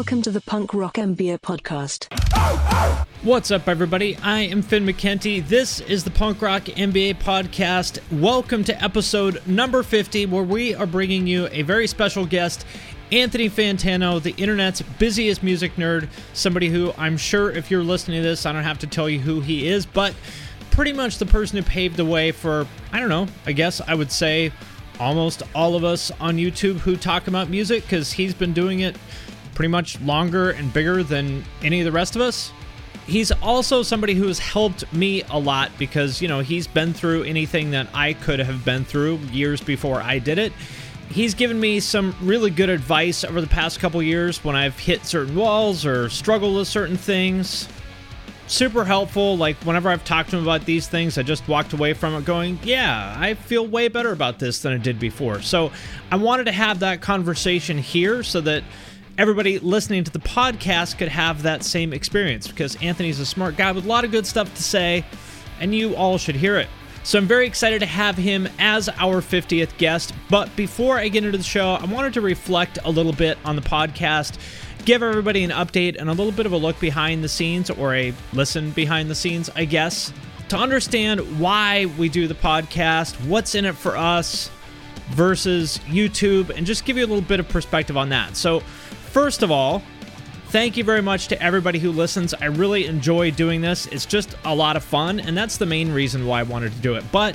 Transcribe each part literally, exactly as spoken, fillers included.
Welcome to the Punk Rock M B A podcast. What's up, everybody? I am Finn McKenty. This is the Punk Rock M B A podcast. Welcome to episode number fifty, where we are bringing you a very special guest, Anthony Fantano, the internet's busiest music nerd, somebody who I'm sure if you're listening to this, I don't have to tell you who he is, but pretty much the person who paved the way for, I don't know, I guess I would say almost all of us on YouTube who talk about music, because he's been doing it pretty much longer and bigger than any of the rest of us. He's also somebody who has helped me a lot because, you know, he's been through anything that I could have been through years before I did it. He's given me some really good advice over the past couple years when I've hit certain walls or struggled with certain things. Super helpful. Like, whenever I've talked to him about these things, I just walked away from it going, yeah, I feel way better about this than I did before. So I wanted to have that conversation here so that everybody listening to the podcast could have that same experience, because Anthony's a smart guy with a lot of good stuff to say, and you all should hear it. So I'm very excited to have him as our fiftieth guest. But before I get into the show, I wanted to reflect a little bit on the podcast, give everybody an update and a little bit of a look behind the scenes, or a listen behind the scenes, I guess, to understand why we do the podcast, what's in it for us versus YouTube, and just give you a little bit of perspective on that. So first of all, thank you very much to everybody who listens. I really enjoy doing this. It's just a lot of fun, and that's the main reason why I wanted to do it. But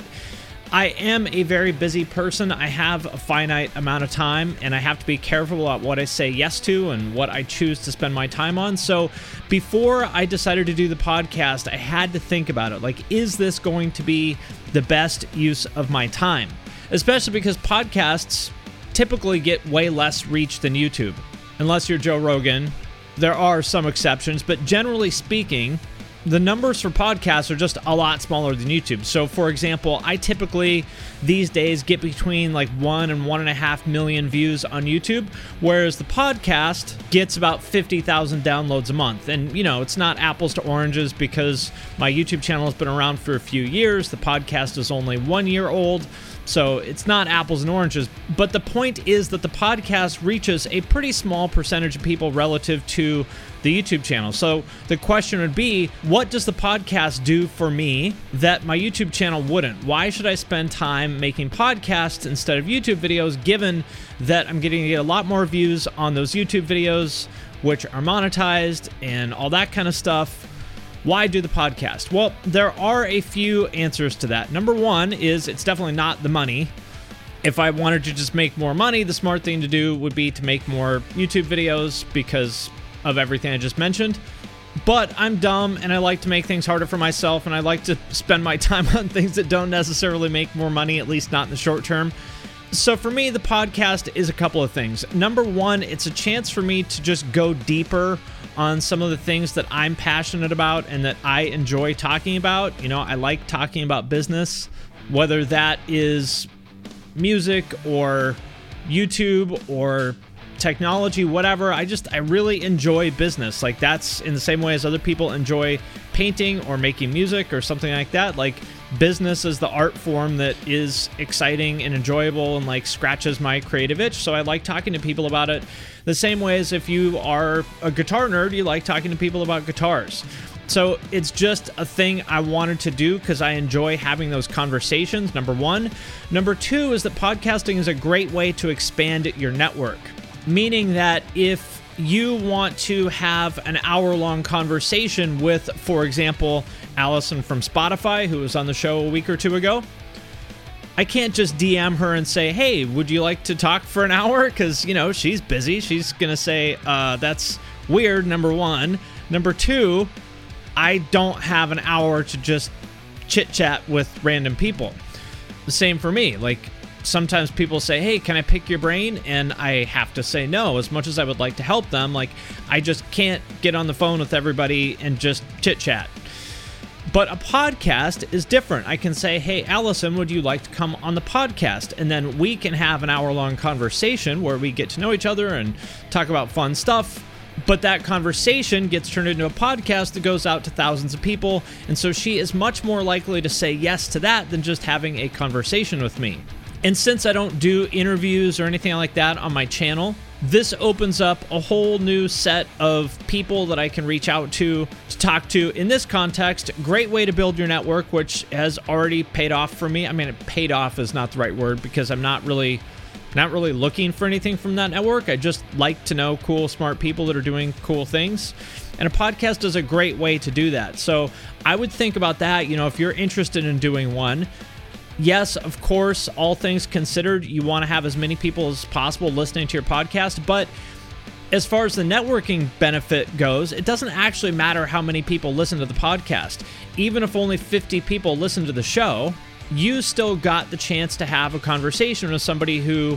I am a very busy person. I have a finite amount of time, and I have to be careful about what I say yes to and what I choose to spend my time on. So before I decided to do the podcast, I had to think about it. Like, is this going to be the best use of my time? Especially because podcasts typically get way less reach than YouTube. Unless you're Joe Rogan. There are some exceptions, but generally speaking, the numbers for podcasts are just a lot smaller than YouTube. So, for example, I typically these days get between like one and one and a half million views on YouTube, whereas the podcast gets about fifty thousand downloads a month. And, you know, it's not apples to oranges because my YouTube channel has been around for a few years. The podcast is only one year old. So it's not apples and oranges, but the point is that the podcast reaches a pretty small percentage of people relative to the YouTube channel. So the question would be, what does the podcast do for me that my YouTube channel wouldn't? Why should I spend time making podcasts instead of YouTube videos, given that I'm getting to get a lot more views on those YouTube videos, which are monetized and all that kind of stuff? Why do the podcast? Well, there are a few answers to that. Number one is it's definitely not the money. If I wanted to just make more money, the smart thing to do would be to make more YouTube videos because of everything I just mentioned. But I'm dumb and I like to make things harder for myself, and I like to spend my time on things that don't necessarily make more money, at least not in the short term. So for me, the podcast is a couple of things. Number one, it's a chance for me to just go deeper on some of the things that I'm passionate about and that I enjoy talking about. You know, I like talking about business, whether that is music or YouTube or technology, whatever. I just, I really enjoy business. Like, that's in the same way as other people enjoy painting or making music or something like that. Like, business is the art form that is exciting and enjoyable and like scratches my creative itch. So I like talking to people about it the same way as if you are a guitar nerd, you like talking to people about guitars. So it's just a thing I wanted to do because I enjoy having those conversations, number one. Number two is that podcasting is a great way to expand your network, meaning that if you want to have an hour-long conversation with, for example, Allison from Spotify, who was on the show a week or two ago, I can't just D M her and say, hey, would you like to talk for an hour? Because, you know, she's busy. She's going to say, uh, that's weird, number one. Number two, I don't have an hour to just chit-chat with random people. The same for me. Like, sometimes people say, hey, can I pick your brain? And I have to say no. As much as I would like to help them, like, I just can't get on the phone with everybody and just chit-chat. But a podcast is different. I can say, hey, Allison, would you like to come on the podcast? And then we can have an hour-long conversation where we get to know each other and talk about fun stuff. But that conversation gets turned into a podcast that goes out to thousands of people. And so she is much more likely to say yes to that than just having a conversation with me. And since I don't do interviews or anything like that on my channel, This opens up a whole new set of people that I can reach out to, to talk to. In this context, great way to build your network, which has already paid off for me. I mean, paid off is not the right word because I'm not really, not really looking for anything from that network. I just like to know cool, smart people that are doing cool things. And a podcast is a great way to do that. So I would think about that. You know, if you're interested in doing one, yes, of course, all things considered, you want to have as many people as possible listening to your podcast. But as far as the networking benefit goes, it doesn't actually matter how many people listen to the podcast. Even if only fifty people listen to the show, you still got the chance to have a conversation with somebody who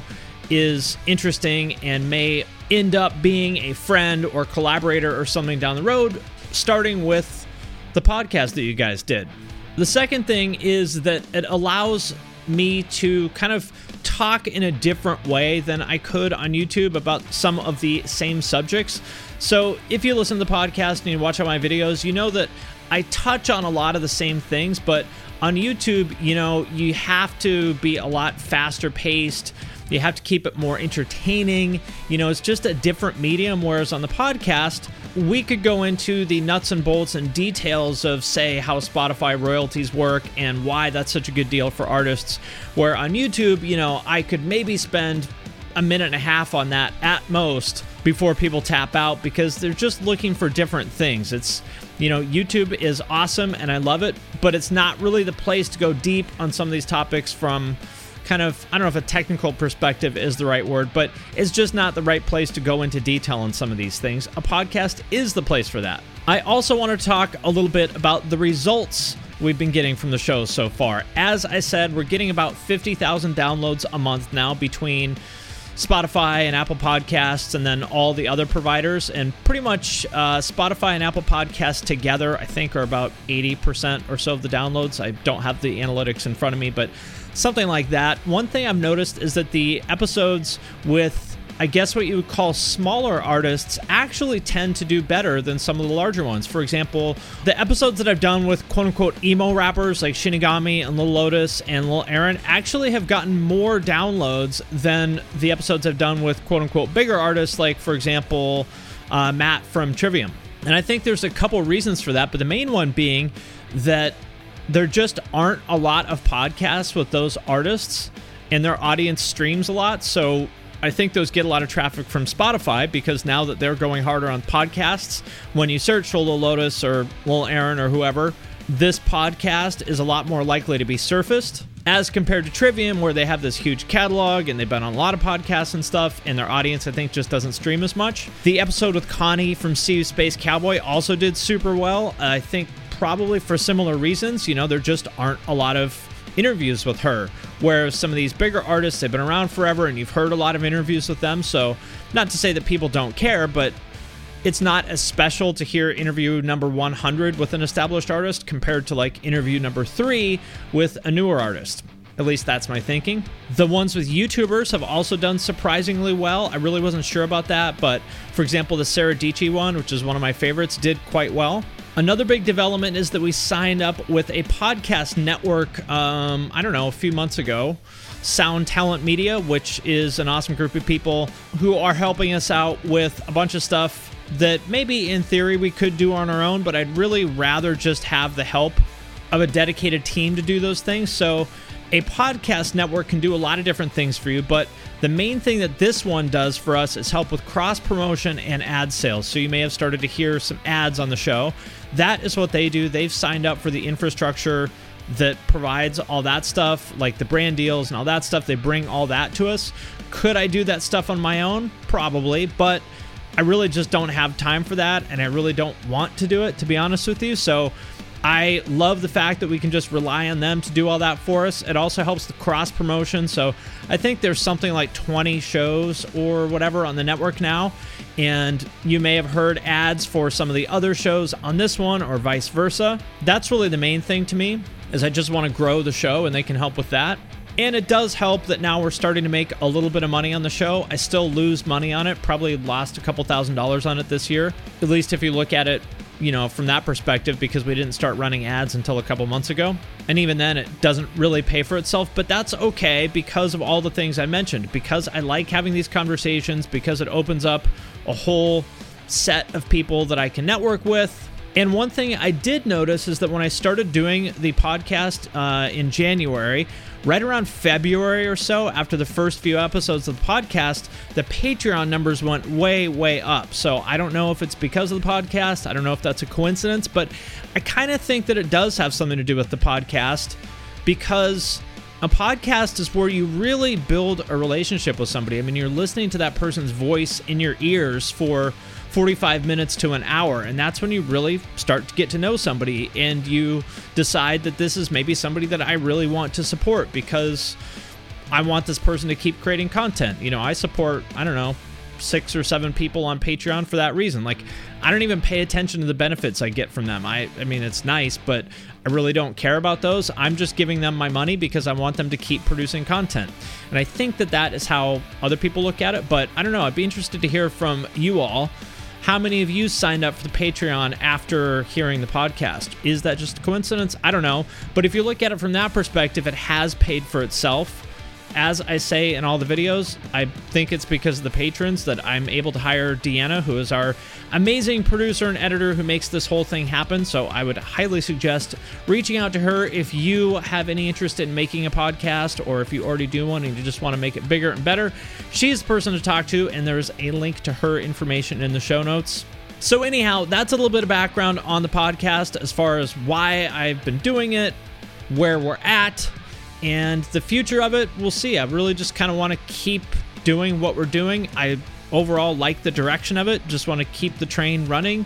is interesting and may end up being a friend or collaborator or something down the road, starting with the podcast that you guys did. The second thing is that it allows me to kind of talk in a different way than I could on YouTube about some of the same subjects. So if you listen to the podcast and you watch all my videos, you know that I touch on a lot of the same things, but on YouTube, you know, you have to be a lot faster paced. You have to keep it more entertaining. You know, it's just a different medium, whereas on the podcast, we could go into the nuts and bolts and details of, say, how Spotify royalties work and why that's such a good deal for artists. Where on YouTube, you know, I could maybe spend a minute and a half on that at most before people tap out because they're just looking for different things. It's, you know, YouTube is awesome and I love it, but it's not really the place to go deep on some of these topics from kind of, I don't know if a technical perspective is the right word, but it's just not the right place to go into detail on some of these things. A podcast is the place for that. I also want to talk a little bit about the results we've been getting from the show so far. As I said, we're getting about fifty thousand downloads a month now between Spotify and Apple Podcasts and then all the other providers. And pretty much uh, Spotify and Apple Podcasts together, I think, are about eighty percent or so of the downloads. I don't have the analytics in front of me, but something like that. One thing I've noticed is that the episodes with, I guess what you would call smaller artists, actually tend to do better than some of the larger ones. For example, the episodes that I've done with quote-unquote emo rappers like Shinigami and Lil Lotus and Lil Aaron actually have gotten more downloads than the episodes I've done with quote-unquote bigger artists like, for example, uh, Matt from Trivium. And I think there's a couple reasons for that, but the main one being that there just aren't a lot of podcasts with those artists and their audience streams a lot. So I think those get a lot of traffic from Spotify because now that they're going harder on podcasts, when you search for Lil Lotus or Lil Aaron or whoever, this podcast is a lot more likely to be surfaced as compared to Trivium, where they have this huge catalog and they've been on a lot of podcasts and stuff, and their audience, I think, just doesn't stream as much. The episode with Connie from See You Space Cowboy also did super well. I think probably for similar reasons. You know, there just aren't a lot of interviews with her, whereas some of these bigger artists, they've been around forever and you've heard a lot of interviews with them. So not to say that people don't care, but it's not as special to hear interview number one hundred with an established artist compared to like interview number three with a newer artist. At least that's my thinking. The ones with YouTubers have also done surprisingly well. I really wasn't sure about that, but for example, the Sarah Dietschy one, which is one of my favorites, did quite well. Another big development is that we signed up with a podcast network, um, I don't know, a few months ago, Sound Talent Media, which is an awesome group of people who are helping us out with a bunch of stuff that maybe in theory we could do on our own, but I'd really rather just have the help of a dedicated team to do those things. So a podcast network can do a lot of different things for you, but the main thing that this one does for us is help with cross-promotion and ad sales. So you may have started to hear some ads on the show. That is what they do. They've signed up for the infrastructure that provides all that stuff, like the brand deals and all that stuff. They bring all that to us. Could I do that stuff on my own? Probably, but I really just don't have time for that, and I really don't want to do it, to be honest with you. So I love the fact that we can just rely on them to do all that for us. It also helps the cross promotion. So I think there's something like twenty shows or whatever on the network now. And you may have heard ads for some of the other shows on this one or vice versa. That's really the main thing to me, is I just want to grow the show and they can help with that. And it does help that now we're starting to make a little bit of money on the show. I still lose money on it, probably lost a couple thousand dollars on it this year, at least if you look at it you know, from that perspective, because we didn't start running ads until a couple months ago. And even then, it doesn't really pay for itself, but that's okay because of all the things I mentioned, because I like having these conversations, because it opens up a whole set of people that I can network with. And one thing I did notice is that when I started doing the podcast uh, in January, right around February or so, after the first few episodes of the podcast, the Patreon numbers went way, way up. So I don't know if it's because of the podcast. I don't know if that's a coincidence, but I kind of think that it does have something to do with the podcast, because a podcast is where you really build a relationship with somebody. I mean, you're listening to that person's voice in your ears for forty-five minutes to an hour, and that's when you really start to get to know somebody, and you decide that this is maybe somebody that I really want to support because I want this person to keep creating content. You know, I support, I don't know, six or seven people on Patreon for that reason. Like, I don't even pay attention to the benefits I get from them. I, I mean, it's nice, but I really don't care about those. I'm just giving them my money because I want them to keep producing content. And I think that that is how other people look at it, but I don't know. I'd be interested to hear from you all. How many of you signed up for the Patreon after hearing the podcast? Is that just a coincidence? I don't know. But if you look at it from that perspective, it has paid for itself. As I say in all the videos, I think it's because of the patrons that I'm able to hire Deanna, who is our amazing producer and editor who makes this whole thing happen. So I would highly suggest reaching out to her if you have any interest in making a podcast, or if you already do one and you just want to make it bigger and better. She's the person to talk to, and there's a link to her information in the show notes. So anyhow, that's a little bit of background on the podcast as far as why I've been doing it, where we're at, and the future of it. We'll see. I really just kind of want to keep doing what we're doing. I overall like the direction of it. Just want to keep the train running,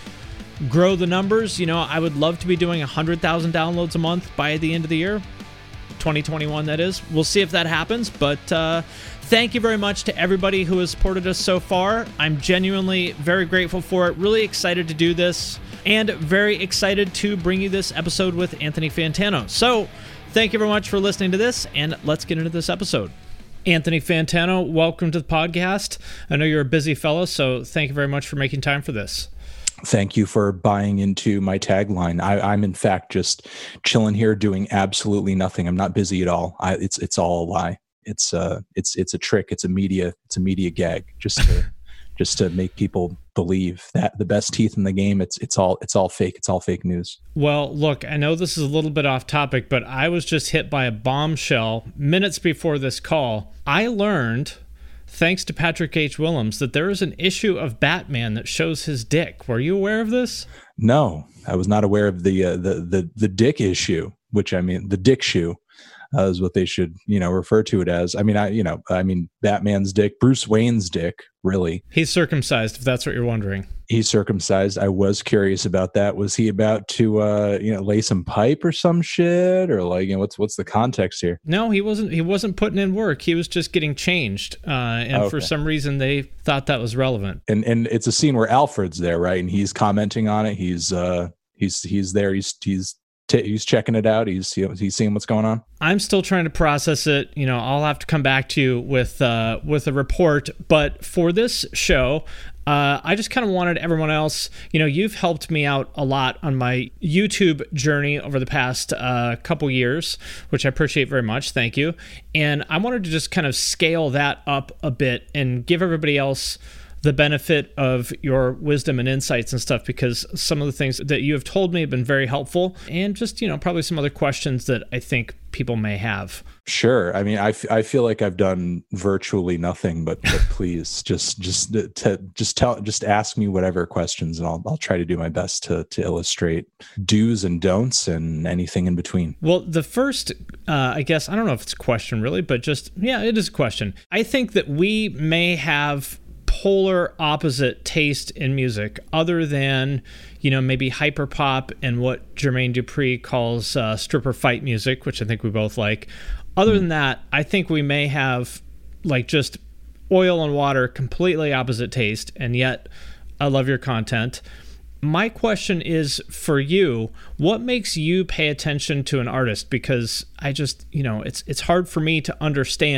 grow the numbers. You know, I would love to be doing one hundred thousand downloads a month by the end of the year. twenty twenty-one, that is. We'll see if that happens, but uh, thank you very much to everybody who has supported us so far. I'm genuinely very grateful for it. Really excited to do this, and very excited to bring you this episode with Anthony Fantano. So, thank you very much for listening to this, and let's get into this episode. Anthony Fantano, welcome to the podcast. I know you're a busy fellow, so thank you very much for making time for this. Thank you for buying into my tagline. I, I'm in fact just chilling here doing absolutely nothing. I'm not busy at all. I, it's it's all a lie. It's uh it's it's a trick. It's a media it's a media gag just to just to make people believe that the best teeth in the game. It's it's all it's all fake. It's all fake news. Well, look, I know this is a little bit off topic, but I was just hit by a bombshell minutes before this call. I learned, thanks to Patrick H. Willems, that there is an issue of Batman that shows his dick. Were you aware of this? No, I was not aware of the uh, the the the dick issue, which I mean the dick shoe. Uh, is what they should, you know, refer to it as. I mean, I, you know, I mean, Batman's dick, Bruce Wayne's dick, really. He's circumcised, if that's what you're wondering. He's circumcised. I was curious about that. Was he about to, uh, you know, lay some pipe or some shit, or like, you know, what's what's the context here? No, he wasn't. He wasn't putting in work. He was just getting changed, uh, and okay. For some reason they thought that was relevant. And and it's a scene where Alfred's there, right? And he's commenting on it. He's uh, he's he's there. He's he's. T- he's checking it out. He's he's seeing what's going on. I'm still trying to process it. You know, I'll have to come back to you with uh, with a report. But for this show, uh, I just kind of wanted everyone else. You know, you've helped me out a lot on my YouTube journey over the past uh, couple years, which I appreciate very much. Thank you. And I wanted to just kind of scale that up a bit and give everybody else the benefit of your wisdom and insights and stuff, because some of the things that you have told me have been very helpful, and just, you know, probably some other questions that I think people may have. Sure. I mean, I, f- I feel like I've done virtually nothing, but, but please just, just, to, just tell, just ask me whatever questions, and I'll, I'll try to do my best to, to illustrate do's and don'ts and anything in between. Well, the first, uh, I guess, I don't know if it's a question really, but just, yeah, it is a question. I think that we may have polar opposite taste in music, other than, you know, maybe hyperpop and what Jermaine Dupri calls uh, stripper fight music, which I think we both like. Other mm. than that, I think we may have like just oil and water, completely opposite taste, and yet I love your content. My question is for you, what makes you pay attention to an artist? Because I just, you know, it's it's hard for me to understand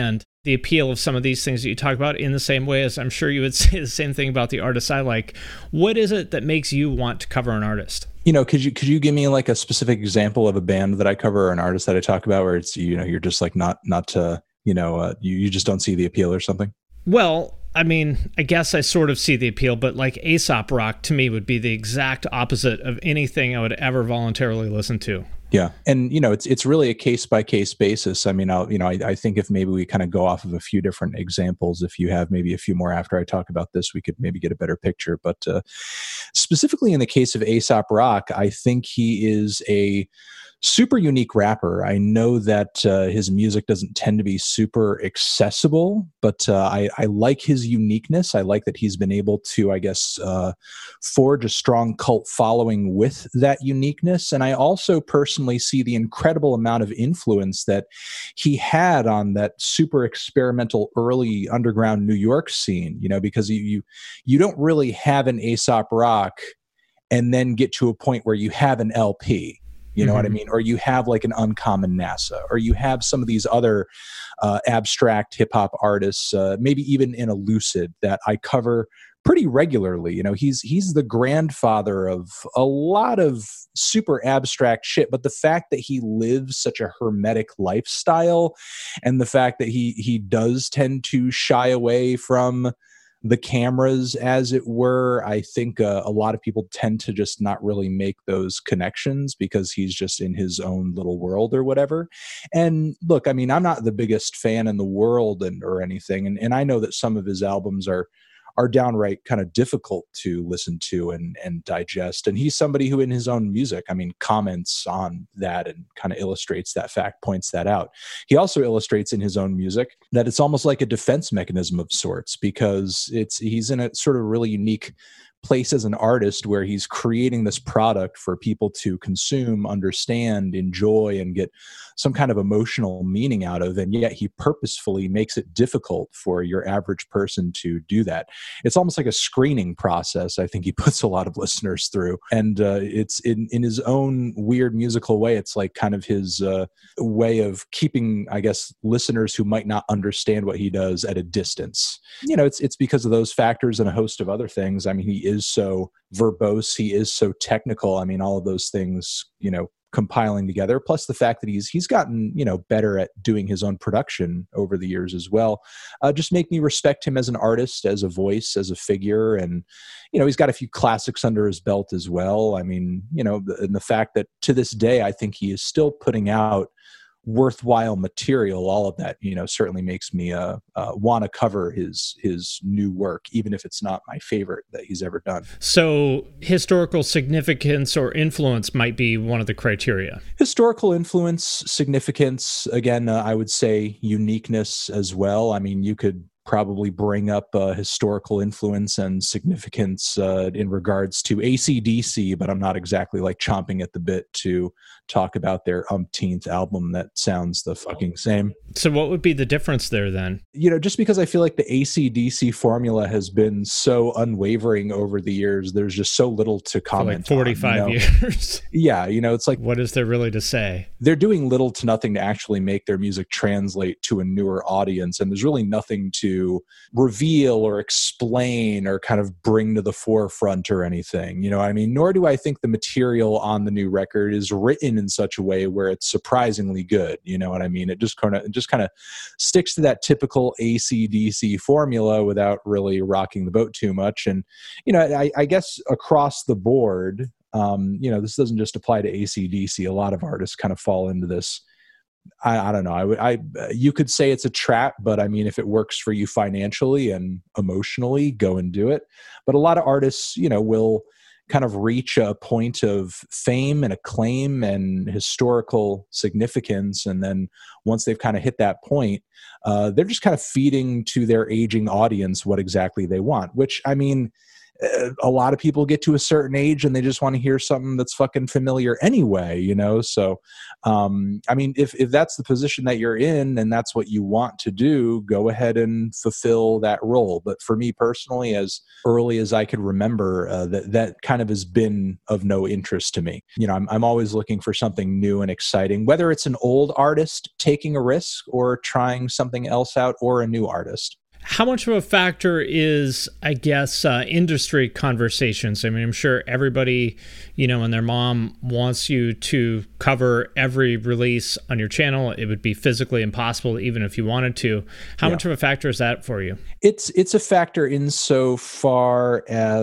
the appeal of some of these things that you talk about in the same way as I'm sure you would say the same thing about the artists I like. What is it that makes you want to cover an artist? You know, could you could you give me like a specific example of a band that I cover or an artist that I talk about where it's, you know, you're just like not not uh, you know, uh, you, you just don't see the appeal or something? Well, I mean, I guess I sort of see the appeal, but like Aesop Rock to me would be the exact opposite of anything I would ever voluntarily listen to. Yeah. And, you know, it's it's really a case by case basis. I mean, I'll, you know, I, I think if maybe we kind of go off of a few different examples, if you have maybe a few more after I talk about this, we could maybe get a better picture. But uh, specifically in the case of Aesop Rock, I think he is a super unique rapper. I know that uh, his music doesn't tend to be super accessible, but uh, I, I like his uniqueness. I like that he's been able to, I guess, uh, forge a strong cult following with that uniqueness. And I also personally see the incredible amount of influence that he had on that super experimental early underground New York scene, you know, because you you, you don't really have an Aesop Rock and then get to a point where you have an L P. You know mm-hmm. what I mean? Or you have like an Uncommon NASA, or you have some of these other uh, abstract hip hop artists, uh, maybe even in a Lucid that I cover pretty regularly. You know, he's he's the grandfather of a lot of super abstract shit. But the fact that he lives such a hermetic lifestyle, and the fact that he he does tend to shy away from the cameras, as it were, I think uh, a lot of people tend to just not really make those connections because he's just in his own little world or whatever. And look, I mean, I'm not the biggest fan in the world and or anything, and and I know that some of his albums are are downright kind of difficult to listen to and and digest. And he's somebody who in his own music, I mean, comments on that and kind of illustrates that fact, points that out. He also illustrates in his own music that it's almost like a defense mechanism of sorts, because it's he's in a sort of really unique place as an artist where he's creating this product for people to consume, understand, enjoy, and get some kind of emotional meaning out of, and yet he purposefully makes it difficult for your average person to do that. It's almost like a screening process I think he puts a lot of listeners through, and uh, it's in, in his own weird musical way, it's like kind of his uh, way of keeping, I guess, listeners who might not understand what he does at a distance. You know, it's it's because of those factors and a host of other things. I mean, he is so verbose, he is so technical. I mean, all of those things, you know, compiling together, plus the fact that he's he's gotten, you know, better at doing his own production over the years as well, uh, just make me respect him as an artist, as a voice, as a figure. And, you know, he's got a few classics under his belt as well. I mean, you know, the, and the fact that to this day, I think he is still putting out worthwhile material, all of that, you know, certainly makes me uh, uh, want to cover his his new work, even if it's not my favorite that he's ever done. So historical significance or influence might be one of the criteria. Historical influence, significance, again, uh, I would say uniqueness as well. I mean, you could probably bring up uh, historical influence and significance uh, in regards to A C D C, but I'm not exactly like chomping at the bit to talk about their umpteenth album that sounds the fucking same. So what would be the difference there then? You know, just because I feel like the A C D C formula has been so unwavering over the years, there's just so little to comment for like forty-five on, you know? years. Yeah, you know, it's like, what is there really to say? They're doing little to nothing to actually make their music translate to a newer audience, and there's really nothing to reveal or explain or kind of bring to the forefront or anything, you know what I mean? Nor do I think the material on the new record is written in such a way where it's surprisingly good, you know what I mean? It just kind of it just kind of sticks to that typical A C D C formula without really rocking the boat too much. And, you know, I, I guess across the board, um, you know, this doesn't just apply to A C D C. A lot of artists kind of fall into this. I, I don't know. I would, I, you could say it's a trap, but I mean, if it works for you financially and emotionally, go and do it. But a lot of artists, you know, will kind of reach a point of fame and acclaim and historical significance. And then once they've kind of hit that point, uh, they're just kind of feeding to their aging audience what exactly they want, which, I mean, uh, a lot of people get to a certain age and they just want to hear something that's fucking familiar anyway, you know? So, um, I mean, if, if that's the position that you're in and that's what you want to do, go ahead and fulfill that role. But for me personally, as early as I could remember, uh, that, that kind of has been of no interest to me. You know, I'm, I'm always looking for something new and exciting, whether it's an old artist taking a risk or trying something else out, or a new artist. How much of a factor is, I guess, uh, industry conversations? I mean, I'm sure everybody, you know, and their mom wants you to cover every release on your channel. It would be physically impossible, even if you wanted to. How yeah. much of a factor is that for you? It's it's a factor insofar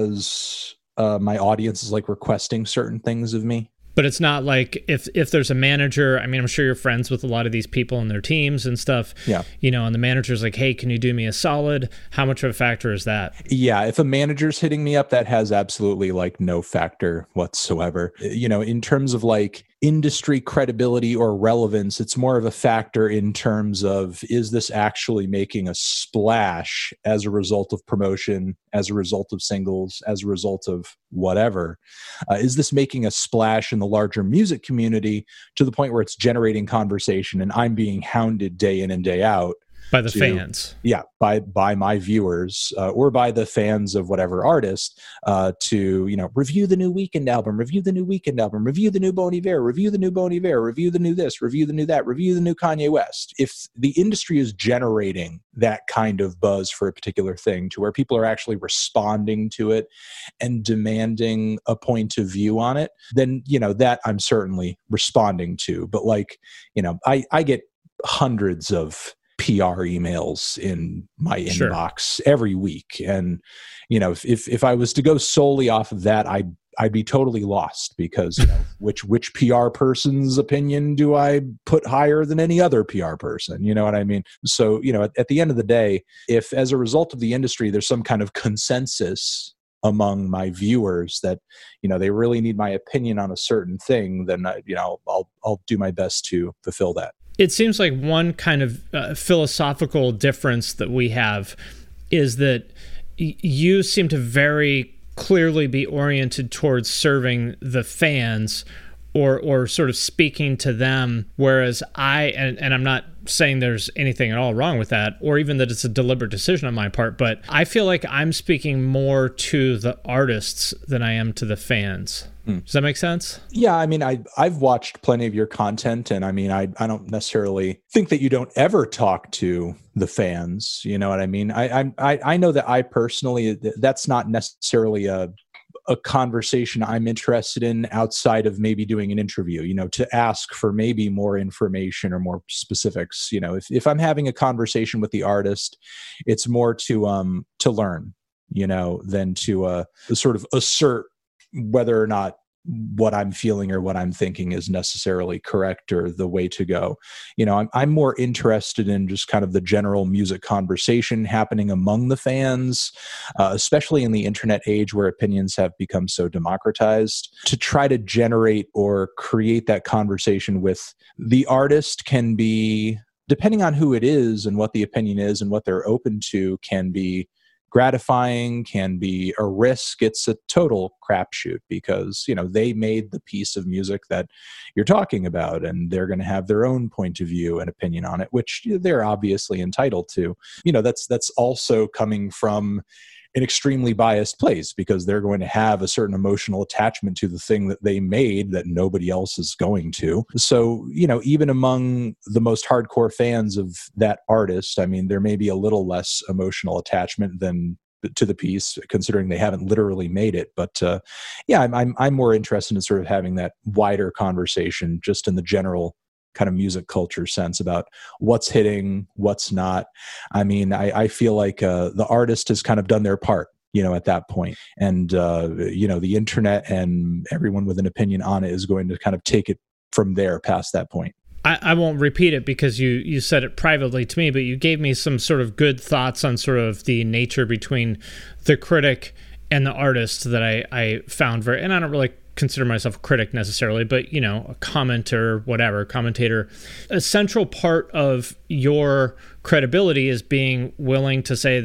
as uh, my audience is like requesting certain things of me. But it's not like if if there's a manager, I mean, I'm sure you're friends with a lot of these people and their teams and stuff. Yeah. You know, and the manager's like, hey, can you do me a solid? How much of a factor is that? Yeah. If a manager's hitting me up, that has absolutely like no factor whatsoever. You know, in terms of like industry credibility or relevance, it's more of a factor in terms of, is this actually making a splash as a result of promotion, as a result of singles, as a result of whatever? Uh, is this making a splash in the larger music community to the point where it's generating conversation and I'm being hounded day in and day out? By the to, fans. Yeah, by by my viewers uh, or by the fans of whatever artist uh, to, you know, review the new Weeknd album, review the new Weeknd album, review the new Bon Iver, review the new Bon Iver, review the new this, review the new that, review the new Kanye West. If the industry is generating that kind of buzz for a particular thing to where people are actually responding to it and demanding a point of view on it, then, you know, that I'm certainly responding to. But like, you know, I, I get hundreds of P R emails in my Sure. inbox every week. And, you know, if, if, if I was to go solely off of that, I'd, I'd be totally lost because, you know, which, which P R person's opinion do I put higher than any other P R person? You know what I mean? So, you know, at, at the end of the day, if as a result of the industry, there's some kind of consensus among my viewers that, you know, they really need my opinion on a certain thing, then, I, you know, I'll, I'll do my best to fulfill that. It seems like one kind of uh, philosophical difference that we have is that y- you seem to very clearly be oriented towards serving the fans or or sort of speaking to them, whereas I, and, and I'm not saying there's anything at all wrong with that, or even that it's a deliberate decision on my part, but I feel like I'm speaking more to the artists than I am to the fans. Hmm. Does that make sense? Yeah, I mean, I, I've watched plenty of your content, and I mean, I, I don't necessarily think that you don't ever talk to the fans. You know what I mean? I I I know that I personally, that's not necessarily a a conversation I'm interested in outside of maybe doing an interview, you know, to ask for maybe more information or more specifics. You know, if, if I'm having a conversation with the artist, it's more to, um, to learn, you know, than to, uh, sort of assert whether or not what I'm feeling or what I'm thinking is necessarily correct or the way to go. You know, I'm, I'm more interested in just kind of the general music conversation happening among the fans, uh, especially in the internet age where opinions have become so democratized. To try to generate or create that conversation with the artist can be, depending on who it is and what the opinion is and what they're open to, can be gratifying, can be a risk. It's a total crapshoot because, you know, they made the piece of music that you're talking about and they're going to have their own point of view and opinion on it, which they're obviously entitled to. You know, that's that's also coming from an extremely biased place because they're going to have a certain emotional attachment to the thing that they made that nobody else is going to. So, you know, even among the most hardcore fans of that artist, I mean, there may be a little less emotional attachment than to the piece, considering they haven't literally made it. But uh, yeah, I'm, I'm I'm more interested in sort of having that wider conversation just in the general kind of music culture sense about what's hitting, what's not. I mean, I, I feel like uh, the artist has kind of done their part, you know, at that point. And, uh, you know, the internet and everyone with an opinion on it is going to kind of take it from there past that point. I, I won't repeat it because you, you said it privately to me, but you gave me some sort of good thoughts on sort of the nature between the critic and the artist that I, I found very, and I don't really consider myself a critic necessarily, but, you know, a commenter, whatever, commentator. A central part of your credibility is being willing to say that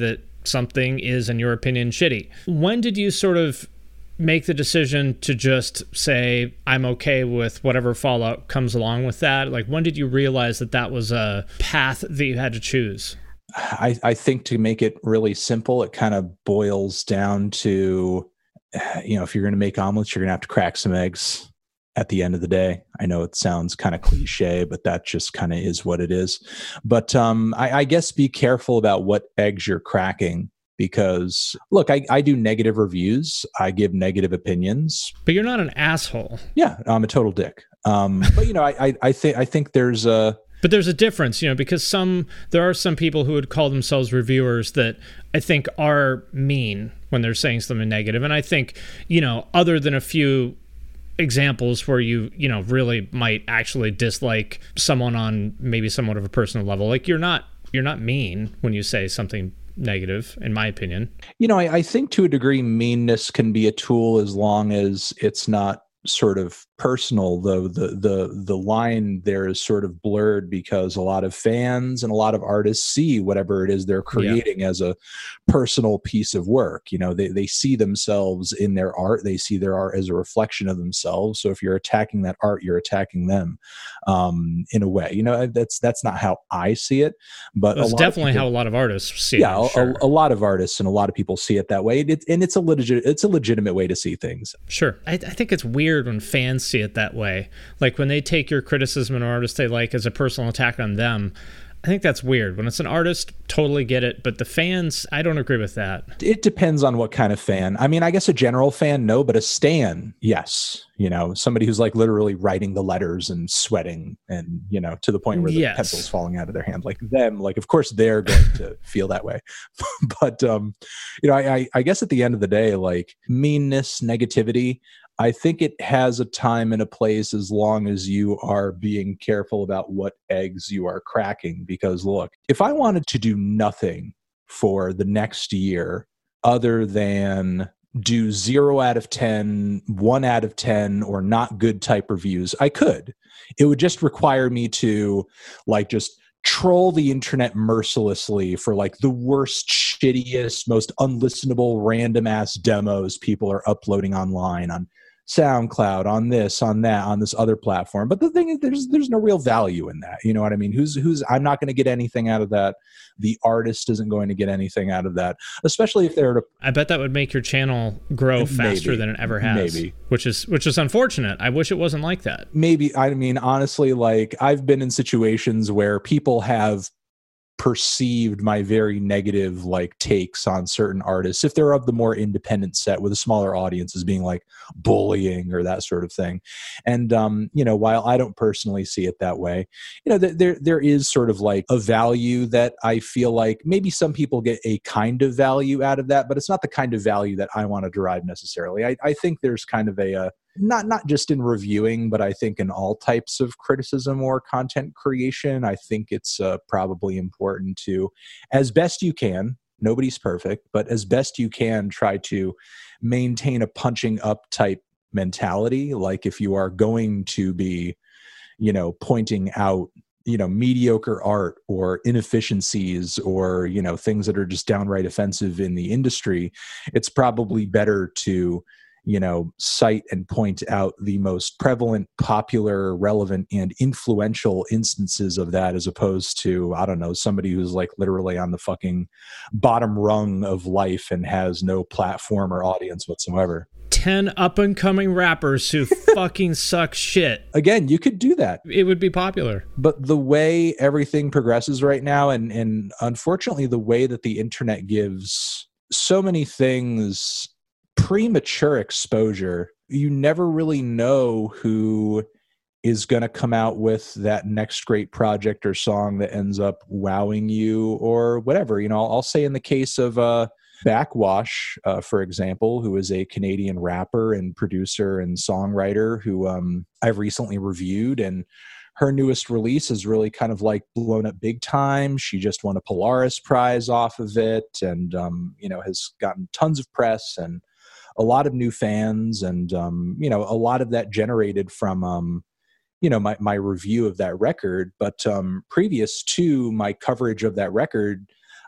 something is, in your opinion, shitty. When did you sort of make the decision to just say, I'm okay with whatever fallout comes along with that? Like, when did you realize that that was a path that you had to choose? I, I think to make it really simple, it kind of boils down to, you know, if you're going to make omelets, you're going to have to crack some eggs at the end of the day. I know it sounds kind of cliche, but that just kind of is what it is. But um, I, I guess be careful about what eggs you're cracking, because look, I, I do negative reviews. I give negative opinions. But you're not an asshole. Yeah, I'm a total dick. Um, but you know, I, I, I think I think there's a But there's a difference, you know, because some there are some people who would call themselves reviewers that I think are mean when they're saying something negative. And I think, you know, other than a few examples where you, you know, really might actually dislike someone on maybe somewhat of a personal level, like you're not you're not mean when you say something negative, in my opinion. You know, I, I think to a degree, meanness can be a tool as long as it's not sort of personal, though the the the line there is sort of blurred, because a lot of fans and a lot of artists see whatever it is they're creating yeah. as a personal piece of work. You know, they they see themselves in their art. They see their art as a reflection of themselves. So if you're attacking that art, you're attacking them um, in a way. You know, that's that's not how I see it, but that's definitely people, how a lot of artists see yeah, it. Yeah, sure. a, a lot of artists and a lot of people see it that way. It, and it's a legit it's a legitimate way to see things. Sure, I, I think it's weird when fans see it that way. Like when they take your criticism of an artist they like as a personal attack on them. I think that's weird. When it's an artist, totally get it. But the fans, I don't agree with that. It depends on what kind of fan. I mean, I guess a general fan, no, but a stan, yes. You know, somebody who's like literally writing the letters and sweating and, you know, to the point where the yes. pencil's falling out of their hand. Like them, like, of course, they're going to feel that way. But, um, you know, I, I, I guess at the end of the day, like meanness, negativity, I think it has a time and a place as long as you are being careful about what eggs you are cracking. Because look, if I wanted to do nothing for the next year other than do zero out of ten, one out of ten, or not good type reviews, I could. It would just require me to like just troll the internet mercilessly for like the worst, shittiest, most unlistenable, random ass demos people are uploading online on SoundCloud, on this, on that, on this other platform. But the thing is, there's there's no real value in that. You know what I mean? Who's who's? I'm not going to get anything out of that. The artist isn't going to get anything out of that, especially if they're. To, I bet that would make your channel grow faster maybe, than it ever has. Maybe, which is which is unfortunate. I wish it wasn't like that. Maybe. I mean, honestly, like I've been in situations where people have perceived my very negative like takes on certain artists, if they're of the more independent set with a smaller audience, as being like bullying or that sort of thing. And um you know, while I don't personally see it that way, you know, th- there there is sort of like a value that I feel like maybe some people get a kind of value out of that, but it's not the kind of value that I want to derive necessarily. I, I think there's kind of a uh, not not just in reviewing, but I think in all types of criticism or content creation, I think it's uh, probably important to, as best you can, nobody's perfect, but as best you can, try to maintain a punching up type mentality. Like if you are going to be, you know, pointing out, you know, mediocre art or inefficiencies or, you know, things that are just downright offensive in the industry, it's probably better to, you know, cite and point out the most prevalent, popular, relevant, and influential instances of that, as opposed to, I don't know, somebody who's like literally on the fucking bottom rung of life and has no platform or audience whatsoever. ten up and coming rappers who fucking suck shit. Again, you could do that. It would be popular. But the way everything progresses right now, and, and unfortunately the way that the internet gives so many things premature exposure, you never really know who is going to come out with that next great project or song that ends up wowing you or whatever. You know, I'll say in the case of uh, Backwash, uh, for example, who is a Canadian rapper and producer and songwriter who um, I've recently reviewed, and her newest release is really kind of like blown up big time. She just won a Polaris Prize off of it, and um, you know, has gotten tons of press and a lot of new fans, and um, you know, a lot of that generated from um, you know, my my review of that record. But um, previous to my coverage of that record,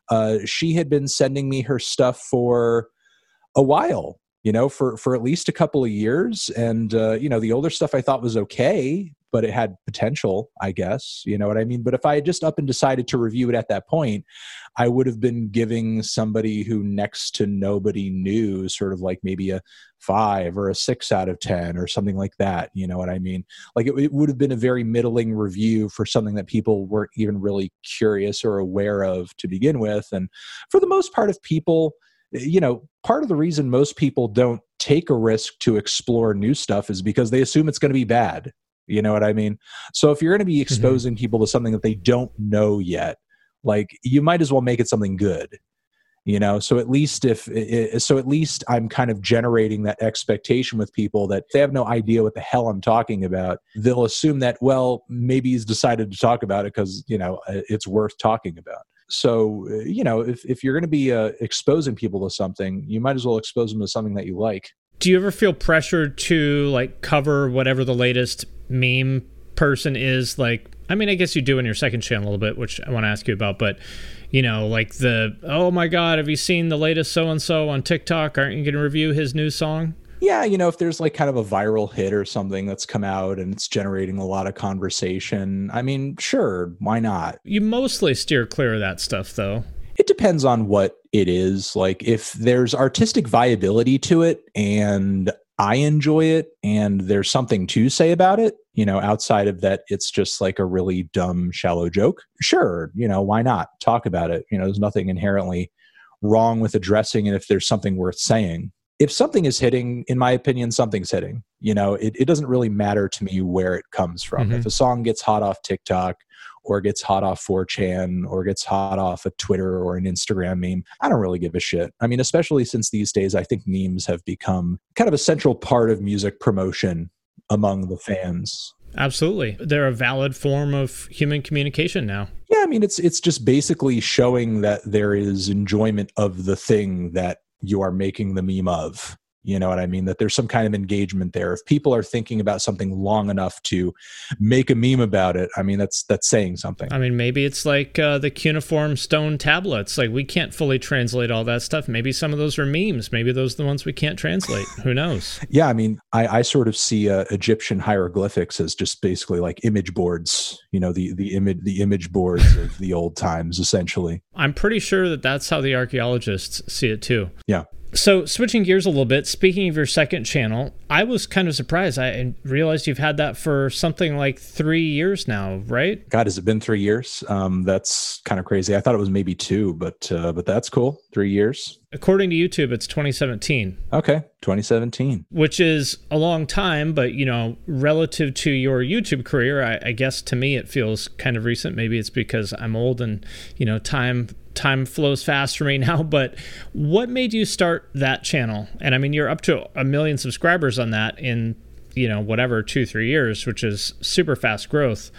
uh, she had been sending me her stuff for a while, you know, for, for at least a couple of years. And, uh, you know, the older stuff I thought was okay, but it had potential, I guess, you know what I mean? But if I had just up and decided to review it at that point, I would have been giving somebody who next to nobody knew sort of like maybe a five or a six out of ten or something like that. You know what I mean? Like it, it would have been a very middling review for something that people weren't even really curious or aware of to begin with. And for the most part of people, you know, part of the reason most people don't take a risk to explore new stuff is because they assume it's going to be bad. You know what I mean? So if you're going to be exposing mm-hmm. people to something that they don't know yet, like you might as well make it something good, you know? So at least if, so at least I'm kind of generating that expectation with people that they have no idea what the hell I'm talking about. They'll assume that, well, maybe he's decided to talk about it because, you know, it's worth talking about. So, you know, if, if you're going to be uh, exposing people to something, you might as well expose them to something that you like. Do you ever feel pressured to like cover whatever the latest meme person is? Like, I mean, I guess you do in your second channel a little bit, which I want to ask you about, but you know, like the, oh my God, have you seen the latest so-and-so on TikTok? Aren't you going to review his new song? Yeah, you know, if there's like kind of a viral hit or something that's come out and it's generating a lot of conversation, I mean, sure, why not? You mostly steer clear of that stuff, though. It depends on what it is. Like if there's artistic viability to it and I enjoy it and there's something to say about it, you know, outside of that, it's just like a really dumb, shallow joke. Sure, you know, why not talk about it? You know, there's nothing inherently wrong with addressing it if there's something worth saying. If something is hitting, in my opinion, something's hitting. You know, it, it doesn't really matter to me where it comes from. Mm-hmm. If a song gets hot off TikTok or gets hot off four chan or gets hot off a Twitter or an Instagram meme, I don't really give a shit. I mean, especially since these days, I think memes have become kind of a central part of music promotion among the fans. Absolutely. They're a valid form of human communication now. Yeah, I mean, it's it's just basically showing that there is enjoyment of the thing that you are making the meme of. You know what I mean? That there's some kind of engagement there. If people are thinking about something long enough to make a meme about it, I mean, that's that's saying something. I mean, maybe it's like uh, the cuneiform stone tablets. Like, we can't fully translate all that stuff. Maybe some of those are memes. Maybe those are the ones we can't translate. Who knows? Yeah, I mean, I, I sort of see uh, Egyptian hieroglyphics as just basically like image boards. You know, the the image the image boards of the old times, essentially. I'm pretty sure that that's how the archaeologists see it too. Yeah. So switching gears a little bit, speaking of your second channel, I was kind of surprised. I realized you've had that for something like three years now, right? God, has it been three years? Um, that's kind of crazy. I thought it was maybe two, but uh, but that's cool. Three years. According to YouTube, it's twenty seventeen. Okay, twenty seventeen. Which is a long time, but, you know, relative to your YouTube career, I, I guess to me it feels kind of recent. Maybe it's because I'm old and, you know, time... time flows fast for me now, but what made you start that channel? And I mean, you're up to a million subscribers on that in, you know, whatever, two, three years, which is super fast growth.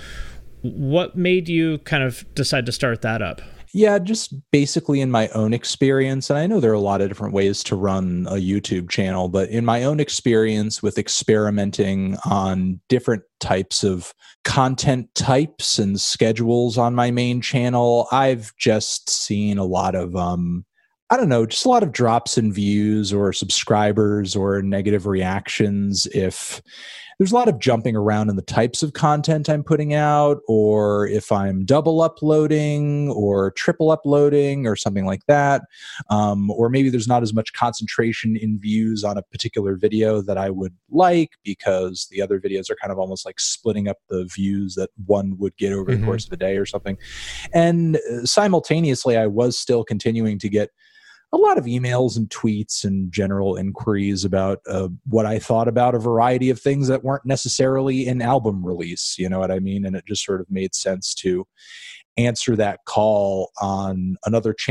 What made you kind of decide to start that up? Yeah, just basically in my own experience, and I know there are a lot of different ways to run a YouTube channel, but in my own experience with experimenting on different types of content types and schedules on my main channel, I've just seen a lot of, um, I don't know, just a lot of drops in views or subscribers or negative reactions if there's a lot of jumping around in the types of content I'm putting out, or if I'm double uploading or triple uploading or something like that. Um, or maybe there's not as much concentration in views on a particular video that I would like because the other videos are kind of almost like splitting up the views that one would get over mm-hmm. the course of a day or something. And simultaneously, I was still continuing to get a lot of emails and tweets and general inquiries about uh, what I thought about a variety of things that weren't necessarily an album release, you know what I mean? And it just sort of made sense to answer that call on another channel.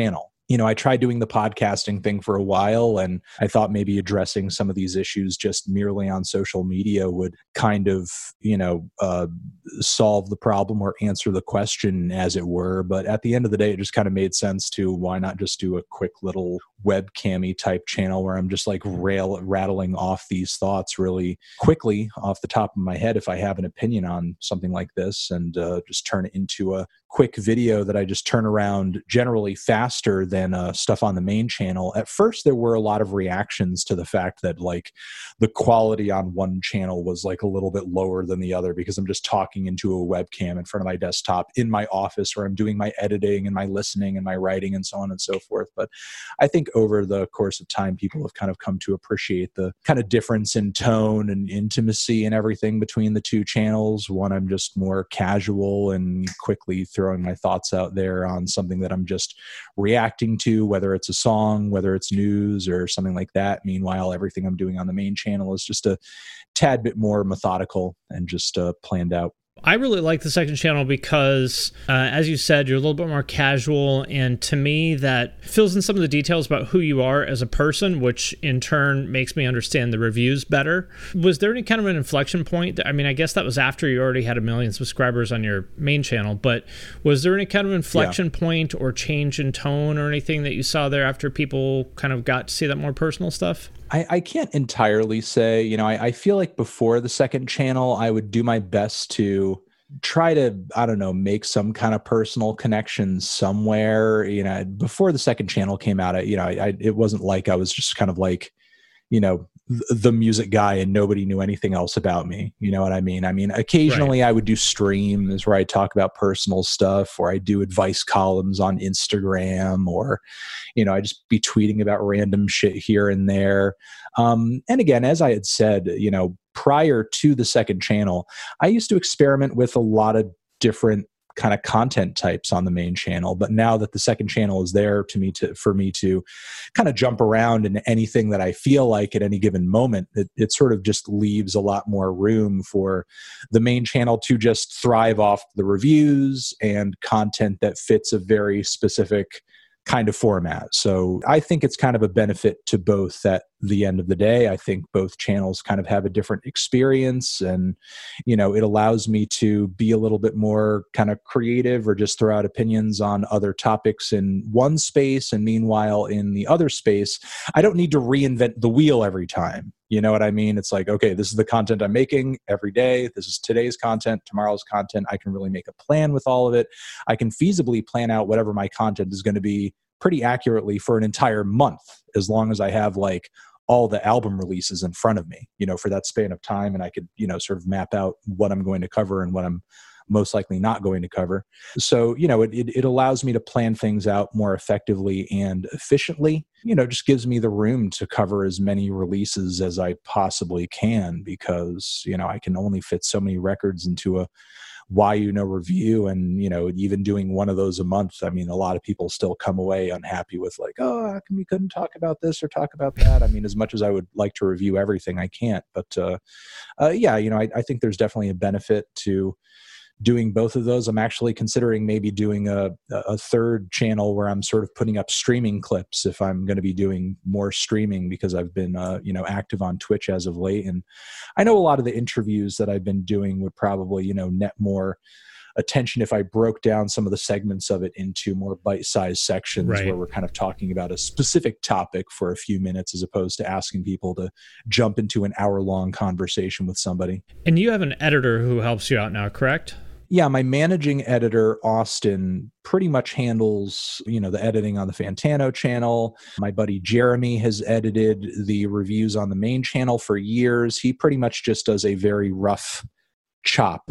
you know, I tried doing the podcasting thing for a while, and I thought maybe addressing some of these issues just merely on social media would kind of, you know, uh, solve the problem or answer the question, as it were. But at the end of the day, it just kind of made sense to why not just do a quick little webcammy type channel where I'm just like rail rattling off these thoughts really quickly off the top of my head if I have an opinion on something like this, and uh, just turn it into a quick video that I just turn around generally faster than uh, stuff on the main channel. At first, there were a lot of reactions to the fact that like the quality on one channel was like a little bit lower than the other because I'm just talking into a webcam in front of my desktop in my office where I'm doing my editing and my listening and my writing and so on and so forth. But I think over the course of time, people have kind of come to appreciate the kind of difference in tone and intimacy and everything between the two channels. One, I'm just more casual and quickly throwing my thoughts out there on something that I'm just reacting to, whether it's a song, whether it's news or something like that. Meanwhile, everything I'm doing on the main channel is just a tad bit more methodical and just uh, planned out. I really like the second channel because, uh, as you said, you're a little bit more casual, and to me, that fills in some of the details about who you are as a person, which in turn makes me understand the reviews better. Was there any kind of an inflection point? I mean, I guess that was after you already had a million subscribers on your main channel, but was there any kind of inflection yeah. point or change in tone or anything that you saw there after people kind of got to see that more personal stuff? I, I can't entirely say, you know, I, I feel like before the second channel, I would do my best to try to, I don't know, make some kind of personal connection somewhere. You know, before the second channel came out, I, you know, I, it wasn't like I was just kind of like, you know, the music guy and nobody knew anything else about me. You know what I mean? I mean, occasionally right. I would do streams where I talk about personal stuff, or I do advice columns on Instagram, or, you know, I just be tweeting about random shit here and there. Um, and again, as I had said, you know, prior to the second channel, I used to experiment with a lot of different kind of content types on the main channel. But now that the second channel is there to me to, for me to kind of jump around in anything that I feel like at any given moment, it, it sort of just leaves a lot more room for the main channel to just thrive off the reviews and content that fits a very specific kind of format. So I think it's kind of a benefit to both at the end of the day. I think both channels kind of have a different experience, and, you know, it allows me to be a little bit more kind of creative or just throw out opinions on other topics in one space. And meanwhile, in the other space, I don't need to reinvent the wheel every time. You know what I mean? It's like, okay, this is the content I'm making every day. This is today's content, tomorrow's content. I can really make a plan with all of it. I can feasibly plan out whatever my content is going to be pretty accurately for an entire month, as long as I have like all the album releases in front of me, you know, for that span of time. And I could, you know, sort of map out what I'm going to cover and what I'm most likely not going to cover. So, you know, it, it, it allows me to plan things out more effectively and efficiently. You know, just gives me the room to cover as many releases as I possibly can, because, you know, I can only fit so many records into a Why You Know review. And, you know, even doing one of those a month, I mean, a lot of people still come away unhappy with like, oh, how come we couldn't talk about this or talk about that? I mean, as much as I would like to review everything, I can't. But uh, uh, yeah, you know, I, I think there's definitely a benefit to doing both of those. I'm actually considering maybe doing a, a third channel where I'm sort of putting up streaming clips if I'm going to be doing more streaming, because I've been, uh, you know, active on Twitch as of late. And I know a lot of the interviews that I've been doing would probably, you know, net more attention if I broke down some of the segments of it into more bite-sized sections, right, where we're kind of talking about a specific topic for a few minutes, as opposed to asking people to jump into an hour-long conversation with somebody. And you have an editor who helps you out now, correct? Yeah, my managing editor, Austin, pretty much handles, you know, the editing on the Fantano channel. My buddy Jeremy has edited the reviews on the main channel for years. He pretty much just does a very rough chop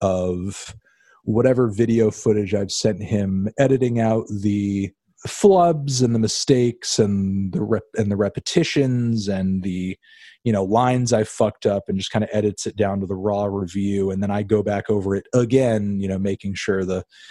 of whatever video footage I've sent him, editing out the flubs and the mistakes and the rep- and the repetitions and the, you know, lines I fucked up, and just kind of edits it down to the raw review. And then I go back over it again, you know, making sure the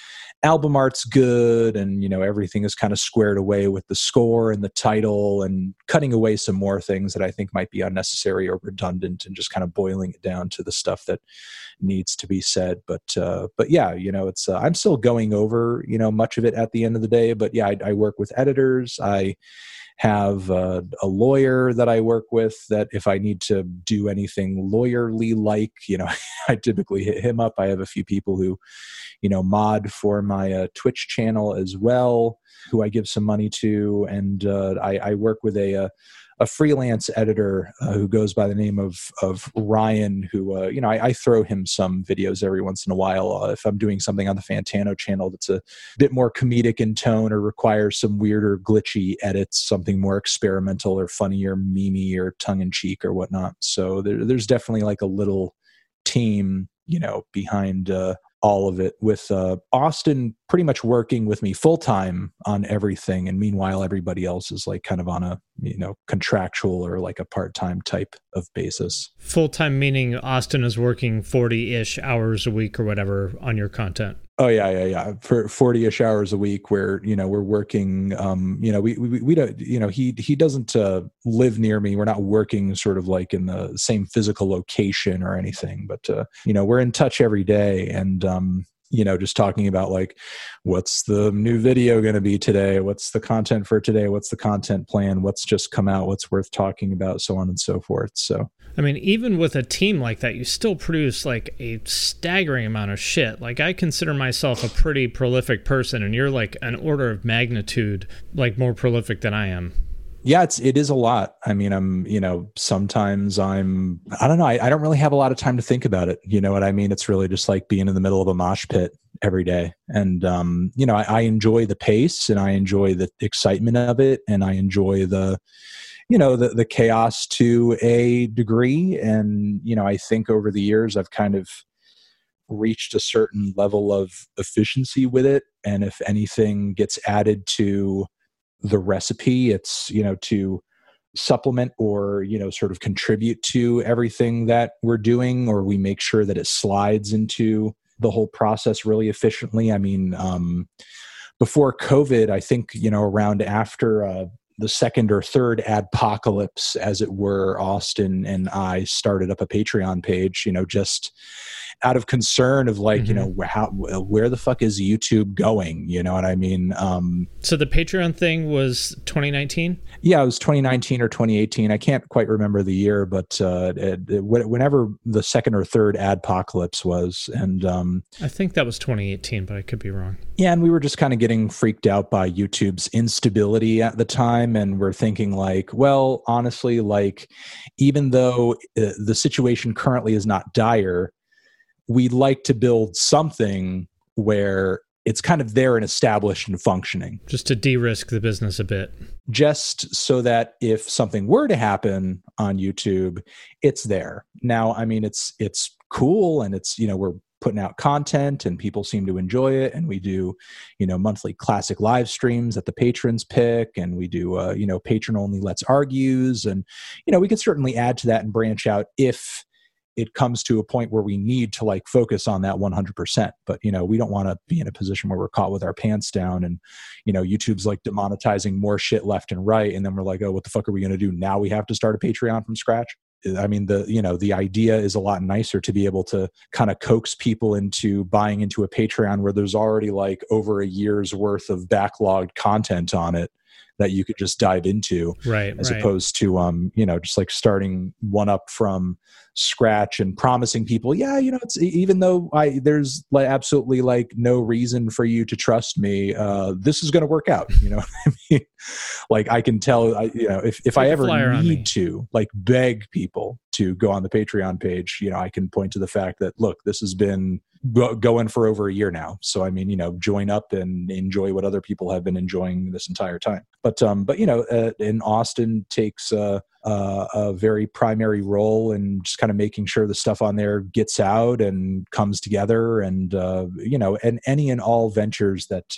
album art's good, and you know everything is kind of squared away with the score and the title, and cutting away some more things that I think might be unnecessary or redundant, and just kind of boiling it down to the stuff that needs to be said. But uh, but yeah, you know, it's uh, I'm still going over you know much of it at the end of the day. But yeah, I, I work with editors. I have uh, a lawyer that I work with that if I need to do anything lawyerly like, you know, I typically hit him up. I have a few people who, you know, mod for my uh, Twitch channel as well, who I give some money to. And uh, I, I work with a, a, a freelance editor uh, who goes by the name of of Ryan, who, uh, you know, I, I throw him some videos every once in a while. Uh, if I'm doing something on the Fantano channel that's a bit more comedic in tone or requires some weirder, glitchy edits, something more experimental or funny or memey or tongue-in-cheek or whatnot. So there, there's definitely like a little team, you know, behind uh, all of it, with uh, Austin pretty much working with me full time on everything. And meanwhile, everybody else is like kind of on a, you know, contractual or like a part-time type of basis. Full time meaning Austin is working forty-ish hours a week or whatever on your content. Oh yeah, yeah, yeah. For forty-ish hours a week, where you know we're working. Um, you know, we we we don't. You know, he he doesn't uh, live near me. We're not working sort of like in the same physical location or anything. But uh, you know, we're in touch every day, and um, you know, just talking about like, what's the new video going to be today? What's the content for today? What's the content plan? What's just come out? What's worth talking about? So on and so forth. So. I mean, even with a team like that, you still produce like a staggering amount of shit. Like, I consider myself a pretty prolific person, and you're like an order of magnitude, like more prolific than I am. Yeah, it's, it is a lot. I mean, I'm, you know, sometimes I'm, I don't know. I, I don't really have a lot of time to think about it. You know what I mean? It's really just like being in the middle of a mosh pit every day. And, um, you know, I, I enjoy the pace, and I enjoy the excitement of it. And I enjoy the, you know, the, the chaos to a degree. And, you know, I think over the years, I've kind of reached a certain level of efficiency with it. And if anything gets added to the recipe, it's, you know, to supplement or, you know, sort of contribute to everything that we're doing, or we make sure that it slides into the whole process really efficiently. I mean, um, before COVID, I think, you know, around after, uh, the second or third adpocalypse, as it were, Austin and I started up a Patreon page, you know, just out of concern of like, mm-hmm. you know, how, where the fuck is YouTube going? You know what I mean? Um, so the Patreon thing was twenty nineteen? Yeah, it was twenty nineteen or twenty eighteen. I can't quite remember the year, but uh, it, it, whenever the second or third adpocalypse was. And um, I think that was twenty eighteen, but I could be wrong. Yeah, and we were just kind of getting freaked out by YouTube's instability at the time. And we're thinking like, well, honestly, like, even though uh, the situation currently is not dire, we'd like to build something where it's kind of there and established and functioning. Just to de-risk the business a bit. Just so that if something were to happen on YouTube, it's there. Now, I mean, it's it's cool, and it's, you know, we're putting out content and people seem to enjoy it. And we do, you know, monthly classic live streams that the patrons pick, and we do, uh, you know, patron only Let's Argues. And, you know, we could certainly add to that and branch out if it comes to a point where we need to like focus on that one hundred percent. But, you know, we don't want to be in a position where we're caught with our pants down and, you know, YouTube's like demonetizing more shit left and right. And then we're like, oh, what the fuck are we going to do? Now we have to start a Patreon from scratch. I mean, the, you know, the idea is a lot nicer to be able to kind of coax people into buying into a Patreon where there's already like over a year's worth of backlogged content on it that you could just dive into, right? As right. opposed to, um, you know, just like starting one up from scratch and promising people, yeah, you know, it's, even though I, there's like absolutely like no reason for you to trust me, uh, this is going to work out. You know what I mean? Like, I can tell, I, you know, if, if I ever need to like beg people to go on the Patreon page, you know, I can point to the fact that, look, this has been go- going for over a year now. So, I mean, you know, join up and enjoy what other people have been enjoying this entire time. But, um, but, you know, uh, and Austin takes, uh, Uh, a very primary role in just kind of making sure the stuff on there gets out and comes together, and uh, you know, and any and all ventures that uh,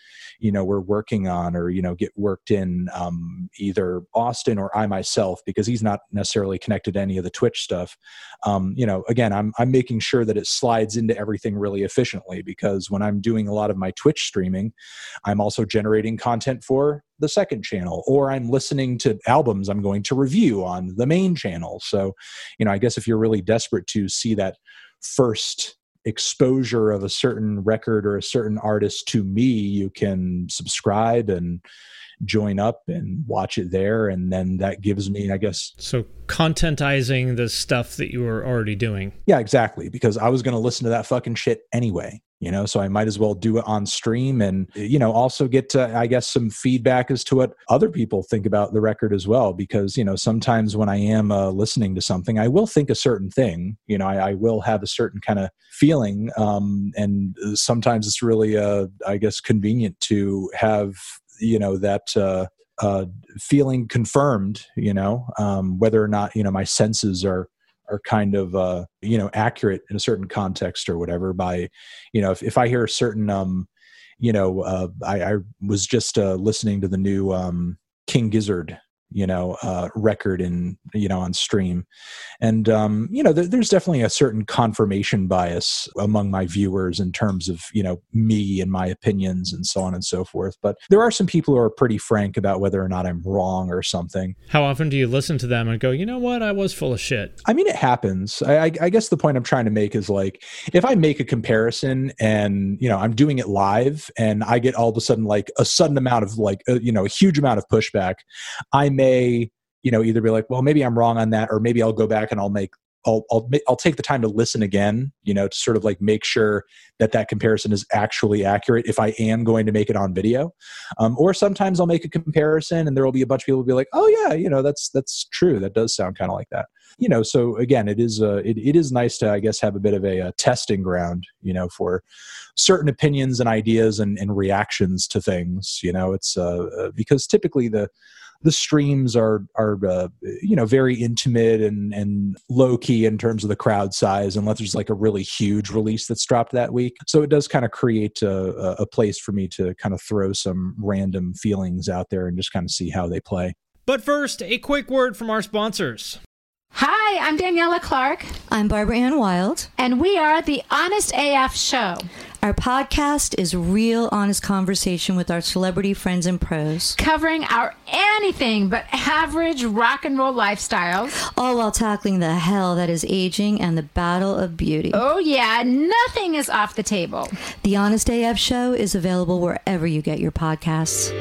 you know, we're working on or, you know, get worked in, um, either Austin or I myself, because he's not necessarily connected to any of the Twitch stuff. Um, you know, again, I'm, I'm making sure that it slides into everything really efficiently, because when I'm doing a lot of my Twitch streaming, I'm also generating content for the second channel, or I'm listening to albums I'm going to review on the main channel. So, you know, I guess if you're really desperate to see that first exposure of a certain record or a certain artist to me, you can subscribe and join up and watch it there. And then that gives me, I guess. So contentizing the stuff that you were already doing. Yeah, exactly. Because I was going to listen to that fucking shit anyway, you know, so I might as well do it on stream and, you know, also get to, I guess, some feedback as to what other people think about the record as well. Because, you know, sometimes when I am uh, listening to something, I will think a certain thing, you know, I, I will have a certain kind of feeling. Um, and sometimes it's really, uh, I guess, convenient to have, you know, that uh, uh, feeling confirmed, you know, um, whether or not, you know, my senses are are kind of, uh, you know, accurate in a certain context or whatever by, you know, if, if I hear a certain, um, you know, uh, I, I was just uh, listening to the new um, King Gizzard, you know, uh, record in, you know, on stream. And, um, you know, th- there's definitely a certain confirmation bias among my viewers in terms of, you know, me and my opinions and so on and so forth. But there are some people who are pretty frank about whether or not I'm wrong or something. How often do you listen to them and go, you know what, I was full of shit? I mean, it happens. I, I, I guess the point I'm trying to make is like, if I make a comparison and, you know, I'm doing it live and I get all of a sudden like a sudden amount of like, a, you know, a huge amount of pushback, I may may, you know, either be like, well, maybe I'm wrong on that, or maybe I'll go back and I'll make, I'll, I'll, I'll take the time to listen again, you know, to sort of like make sure that that comparison is actually accurate if I am going to make it on video. Um, or sometimes I'll make a comparison and there will be a bunch of people who will be like, oh yeah, you know, that's, that's true. That does sound kind of like that, you know? So again, it is, uh, it, it is nice to, I guess, have a bit of a, a testing ground, you know, for certain opinions and ideas and, and reactions to things, you know, it's, uh, because typically the, the streams are, are uh, you know, very intimate and, and low key in terms of the crowd size, unless there's like a really huge release that's dropped that week. So it does kind of create a, a place for me to kind of throw some random feelings out there and just kind of see how they play. But first, a quick word from our sponsors. Hi, I'm Daniela Clark. I'm Barbara Ann Wild. And we are the Honest A F Show. Our podcast is real honest conversation with our celebrity friends and pros. Covering our anything but average rock and roll lifestyles. All while tackling the hell that is aging and the battle of beauty. Oh yeah, nothing is off the table. The Honest A F Show is available wherever you get your podcasts.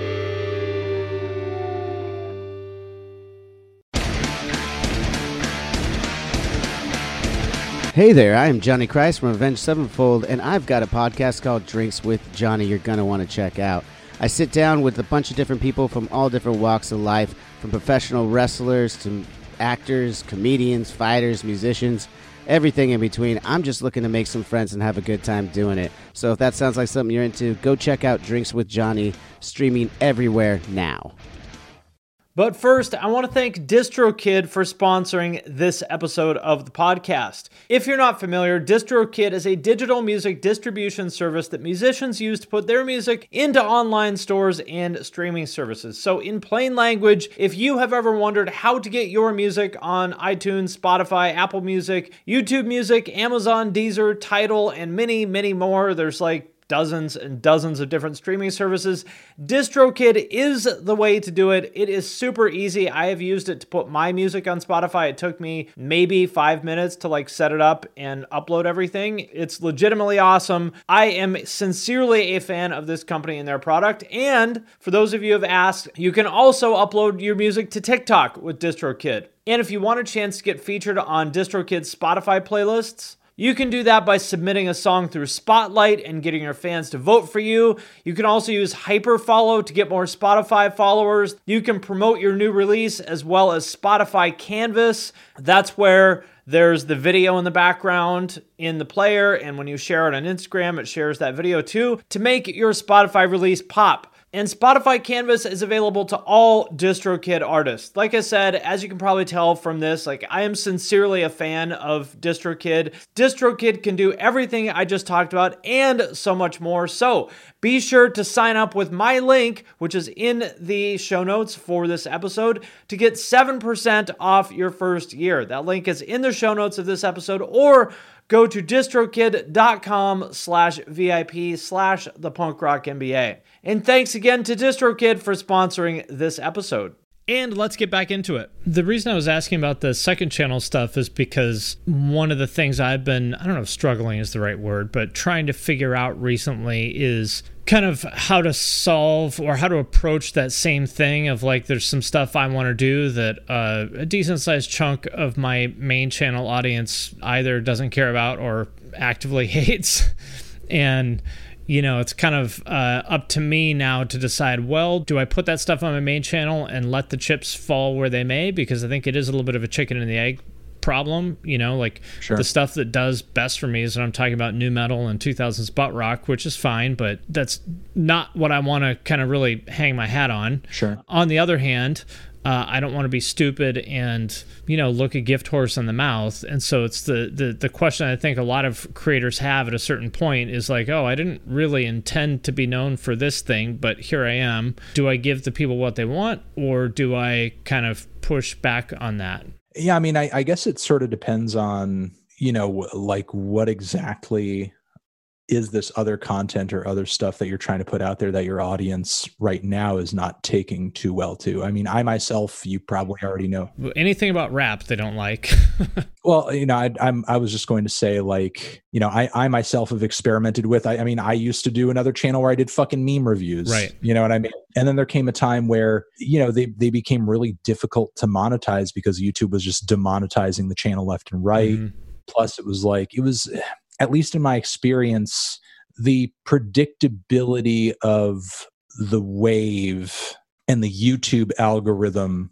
Hey there, I am Johnny Christ from Avenged Sevenfold, and I've got a podcast called Drinks with Johnny you're going to want to check out. I sit down with a bunch of different people from all different walks of life, from professional wrestlers to actors, comedians, fighters, musicians, everything in between. I'm just looking to make some friends and have a good time doing it. So if that sounds like something you're into, go check out Drinks with Johnny, streaming everywhere now. But first, I want to thank DistroKid for sponsoring this episode of the podcast. If you're not familiar, DistroKid is a digital music distribution service that musicians use to put their music into online stores and streaming services. So in plain language, if you have ever wondered how to get your music on iTunes, Spotify, Apple Music, YouTube Music, Amazon, Deezer, Tidal, and many, many more, there's like dozens and dozens of different streaming services, DistroKid is the way to do it. It is super easy. I have used it to put my music on Spotify. It took me maybe five minutes to like set it up and upload everything. It's legitimately awesome. I am sincerely a fan of this company and their product. And for those of you who have asked, you can also upload your music to TikTok with DistroKid. And if you want a chance to get featured on DistroKid's Spotify playlists, you can do that by submitting a song through Spotlight and getting your fans to vote for you. You can also use Hyperfollow to get more Spotify followers. You can promote your new release as well as Spotify Canvas. That's where there's the video in the background in the player, and when you share it on Instagram, it shares that video too to make your Spotify release pop. And Spotify Canvas is available to all DistroKid artists. Like I said, as you can probably tell from this, like I am sincerely a fan of DistroKid. DistroKid can do everything I just talked about and so much more. So be sure to sign up with my link, which is in the show notes for this episode, to get seven percent off your first year. That link is in the show notes of this episode, or go to distrokid.com slash VIP slash the punk rock MBA. And thanks again to DistroKid for sponsoring this episode. And let's get back into it. The reason I was asking about the second channel stuff is because one of the things I've been, I don't know if struggling is the right word, but trying to figure out recently is kind of how to solve or how to approach that same thing of like, there's some stuff I want to do that uh, a decent sized chunk of my main channel audience either doesn't care about or actively hates. And you know, it's kind of uh, up to me now to decide, well, do I put that stuff on my main channel and let the chips fall where they may? Because I think it is a little bit of a chicken and the egg problem, you know, like sure. The stuff that does best for me is when I'm talking about nu metal and two thousands butt rock, which is fine, but that's not what I want to kind of really hang my hat on. Sure. On the other hand, Uh, I don't want to be stupid and, you know, look a gift horse in the mouth. And so it's the, the, the question I think a lot of creators have at a certain point is like, oh, I didn't really intend to be known for this thing, but here I am. Do I give the people what they want, or do I kind of push back on that? Yeah, I mean, I, I guess it sort of depends on, you know, like what exactly is this other content or other stuff that you're trying to put out there that your audience right now is not taking too well to. I mean, I myself, you probably already know. Anything about rap they don't like. Well, you know, I, I'm, I was just going to say, like, you know, I, I myself have experimented with, I, I mean, I used to do another channel where I did fucking meme reviews, right? You know what I mean? And then there came a time where, you know, they, they became really difficult to monetize because YouTube was just demonetizing the channel left and right. Mm-hmm. Plus it was like, it was, at least in my experience, the predictability of the wave and the YouTube algorithm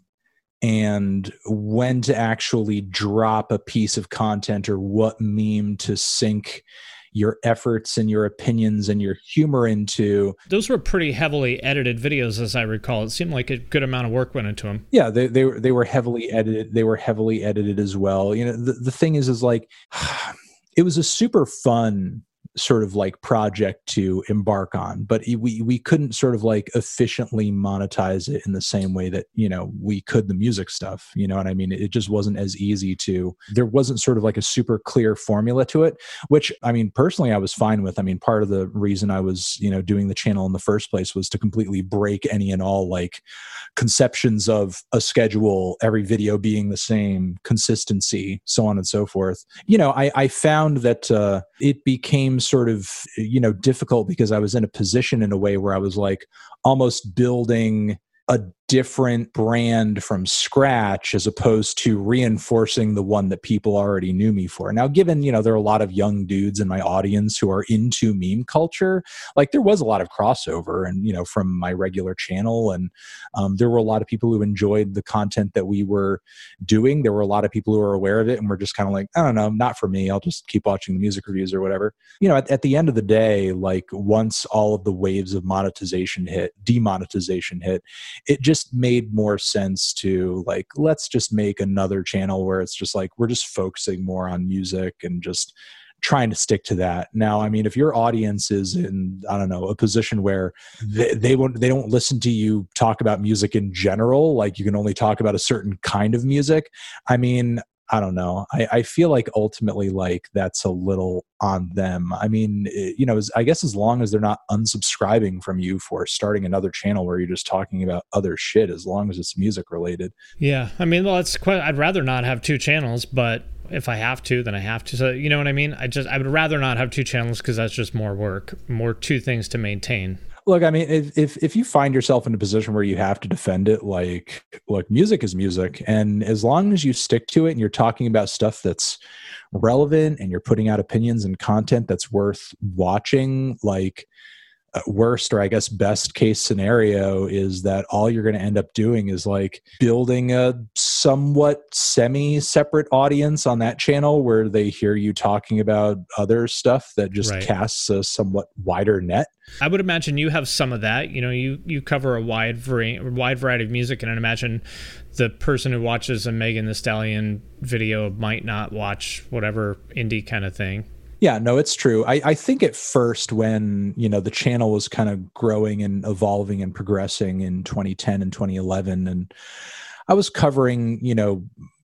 and when to actually drop a piece of content or what meme to sink your efforts and your opinions and your humor into. Those were pretty heavily edited videos, as I recall. It seemed like a good amount of work went into them. Yeah, they they, they were heavily edited. They were heavily edited as well. You know, the, the thing is, is like, it was a super fun sort of like project to embark on, but we we couldn't sort of like efficiently monetize it in the same way that, you know, we could the music stuff, you know what I mean? It just wasn't as easy to, there wasn't sort of like a super clear formula to it, which I mean, personally, I was fine with. I mean, part of the reason I was, you know, doing the channel in the first place was to completely break any and all like conceptions of a schedule, every video being the same, consistency, so on and so forth. You know, I, I found that uh, it became sort of, you know, difficult because I was in a position in a way where I was like almost building a different brand from scratch as opposed to reinforcing the one that people already knew me for. Now, given, you know, there are a lot of young dudes in my audience who are into meme culture, like there was a lot of crossover and, you know, from my regular channel. And um, there were a lot of people who enjoyed the content that we were doing. There were a lot of people who were aware of it and were just kind of like, I don't know, not for me. I'll just keep watching the music reviews or whatever. You know, at, at the end of the day, like once all of the waves of monetization hit, demonetization hit, it just made more sense to like, let's just make another channel where it's just like, we're just focusing more on music and just trying to stick to that. Now, I mean, if your audience is in, I don't know, a position where they, they won't, they don't listen to you talk about music in general, like you can only talk about a certain kind of music. I mean, I don't know. I, I feel like ultimately, like that's a little on them. I mean, it, you know, as, I guess as long as they're not unsubscribing from you for starting another channel where you're just talking about other shit, as long as it's music related. Yeah, I mean, well, it's quite. I'd rather not have two channels, but if I have to, then I have to. So you know what I mean? I just I would rather not have two channels because that's just more work, more two things to maintain. Look, I mean, if, if if you find yourself in a position where you have to defend it, like, look, music is music. And as long as you stick to it and you're talking about stuff that's relevant and you're putting out opinions and content that's worth watching, like, uh, worst, or I guess best case scenario, is that all you're going to end up doing is like building a somewhat semi-separate audience on that channel where they hear you talking about other stuff that just Right. casts a somewhat wider net. I would imagine you have some of that. You know, you, you cover a wide vari- wide variety of music, and I'd imagine the person who watches a Megan Thee Stallion video might not watch whatever indie kind of thing. Yeah, no, it's true. I, I think at first when, you know, the channel was kind of growing and evolving and progressing in twenty ten and twenty eleven, and I was covering, you know,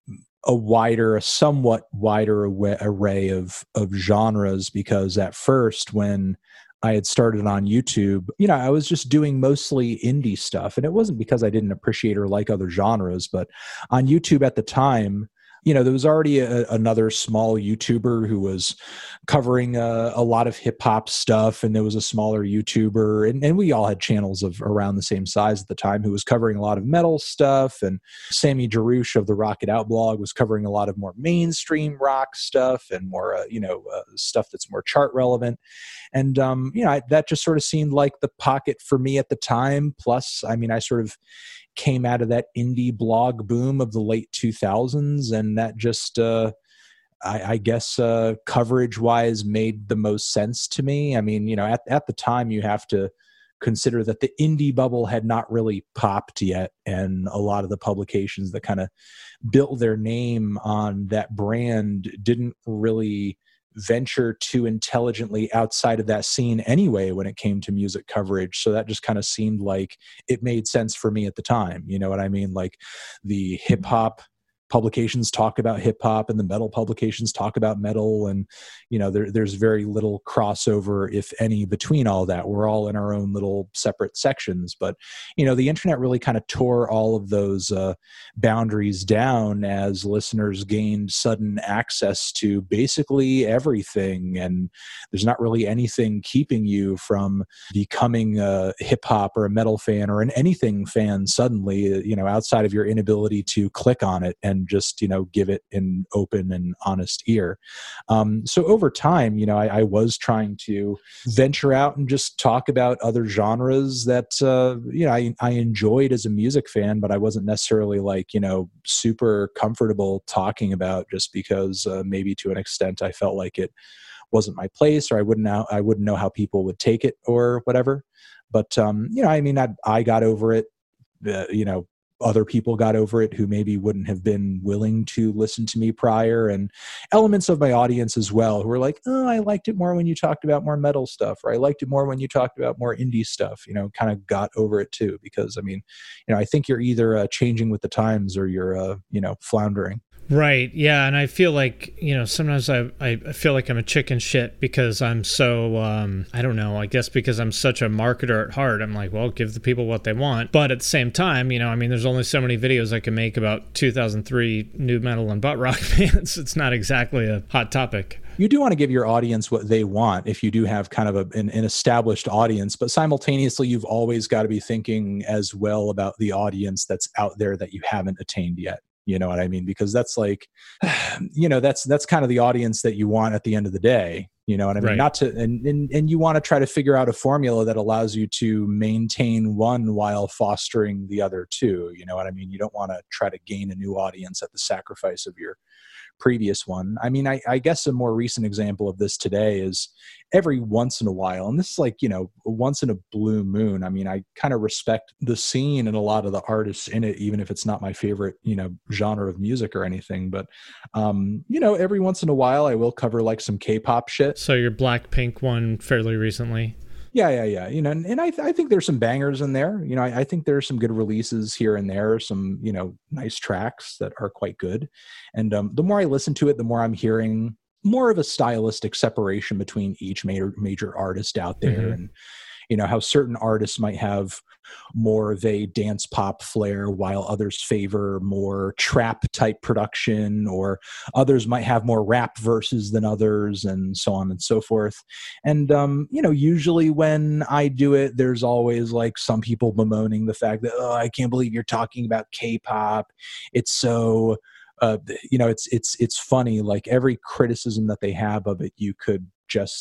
a wider, a somewhat wider array of, of genres, because at first when I had started on YouTube, you know, I was just doing mostly indie stuff. And it wasn't because I didn't appreciate or like other genres, but on YouTube at the time, you know, there was already a, another small YouTuber who was covering a, a lot of hip hop stuff, and there was a smaller YouTuber, and, and we all had channels of around the same size at the time, who was covering a lot of metal stuff, and Sammy Jarouche of the Rock It Out blog was covering a lot of more mainstream rock stuff and more, uh, you know, uh, stuff that's more chart relevant. And, um, you know, I, that just sort of seemed like the pocket for me at the time. Plus, I mean, I sort of came out of that indie blog boom of the late two thousands, and that just, uh, I, I guess, uh, coverage-wise made the most sense to me. I mean, you know, at, at the time, you have to consider that the indie bubble had not really popped yet, and a lot of the publications that kind of built their name on that brand didn't really venture too intelligently outside of that scene anyway when it came to music coverage. So that just kind of seemed like it made sense for me at the time. You know what I mean? Like the hip hop publications talk about hip hop, and the metal publications talk about metal, and you know there, there's very little crossover, if any, between all that. We're all in our own little separate sections, but you know the internet really kind of tore all of those uh, boundaries down as listeners gained sudden access to basically everything, and there's not really anything keeping you from becoming a hip hop or a metal fan or an anything fan suddenly, you know, outside of your inability to click on it and and just, you know, give it an open and honest ear. Um, so over time, you know, I, I was trying to venture out and just talk about other genres that, uh, you know, I, I enjoyed as a music fan, but I wasn't necessarily like, you know, super comfortable talking about, just because uh, maybe to an extent I felt like it wasn't my place, or I wouldn't know, I wouldn't know how people would take it or whatever. But, um, you know, I mean, I, I got over it, uh, you know, other people got over it who maybe wouldn't have been willing to listen to me prior, and elements of my audience as well who were like, oh, I liked it more when you talked about more metal stuff, or I liked it more when you talked about more indie stuff, you know, kind of got over it too. Because I mean, you know, I think you're either uh, changing with the times or you're, uh, you know, floundering. Right. Yeah. And I feel like, you know, sometimes I, I feel like I'm a chicken shit because I'm so, um, I don't know, I guess because I'm such a marketer at heart. I'm like, well, give the people what they want. But at the same time, you know, I mean, there's only so many videos I can make about two thousand three new metal and butt rock bands. It's not exactly a hot topic. You do want to give your audience what they want if you do have kind of a, an, an established audience, but simultaneously, you've always got to be thinking as well about the audience that's out there that you haven't attained yet. You know what I mean? Because that's like, you know, that's that's kind of the audience that you want at the end of the day. You know what I mean? Right. Not to, and, and and you want to try to figure out a formula that allows you to maintain one while fostering the other two. You know what I mean? You don't want to try to gain a new audience at the sacrifice of your previous one. I mean, I, I guess a more recent example of this today is every once in a while, and this is like, you know, once in a blue moon. I mean, I kind of respect the scene and a lot of the artists in it, even if it's not my favorite, you know, genre of music or anything. But, um, you know, every once in a while, I will cover like some K-pop shit. So your Blackpink one fairly recently. Yeah, yeah, yeah. You know, and, and I, th- I think there's some bangers in there. You know, I, I think there's some good releases here and there, some, you know, nice tracks that are quite good. And um, the more I listen to it, the more I'm hearing more of a stylistic separation between each major major artist out there. Mm-hmm. And, you know, how certain artists might have more of a dance pop flair while others favor more trap type production, or others might have more rap verses than others, and so on and so forth. And, um, you know, usually when I do it, there's always like some people bemoaning the fact that, oh, I can't believe you're talking about K-pop. It's so, uh, you know, it's, it's, it's funny. Like every criticism that they have of it, you could just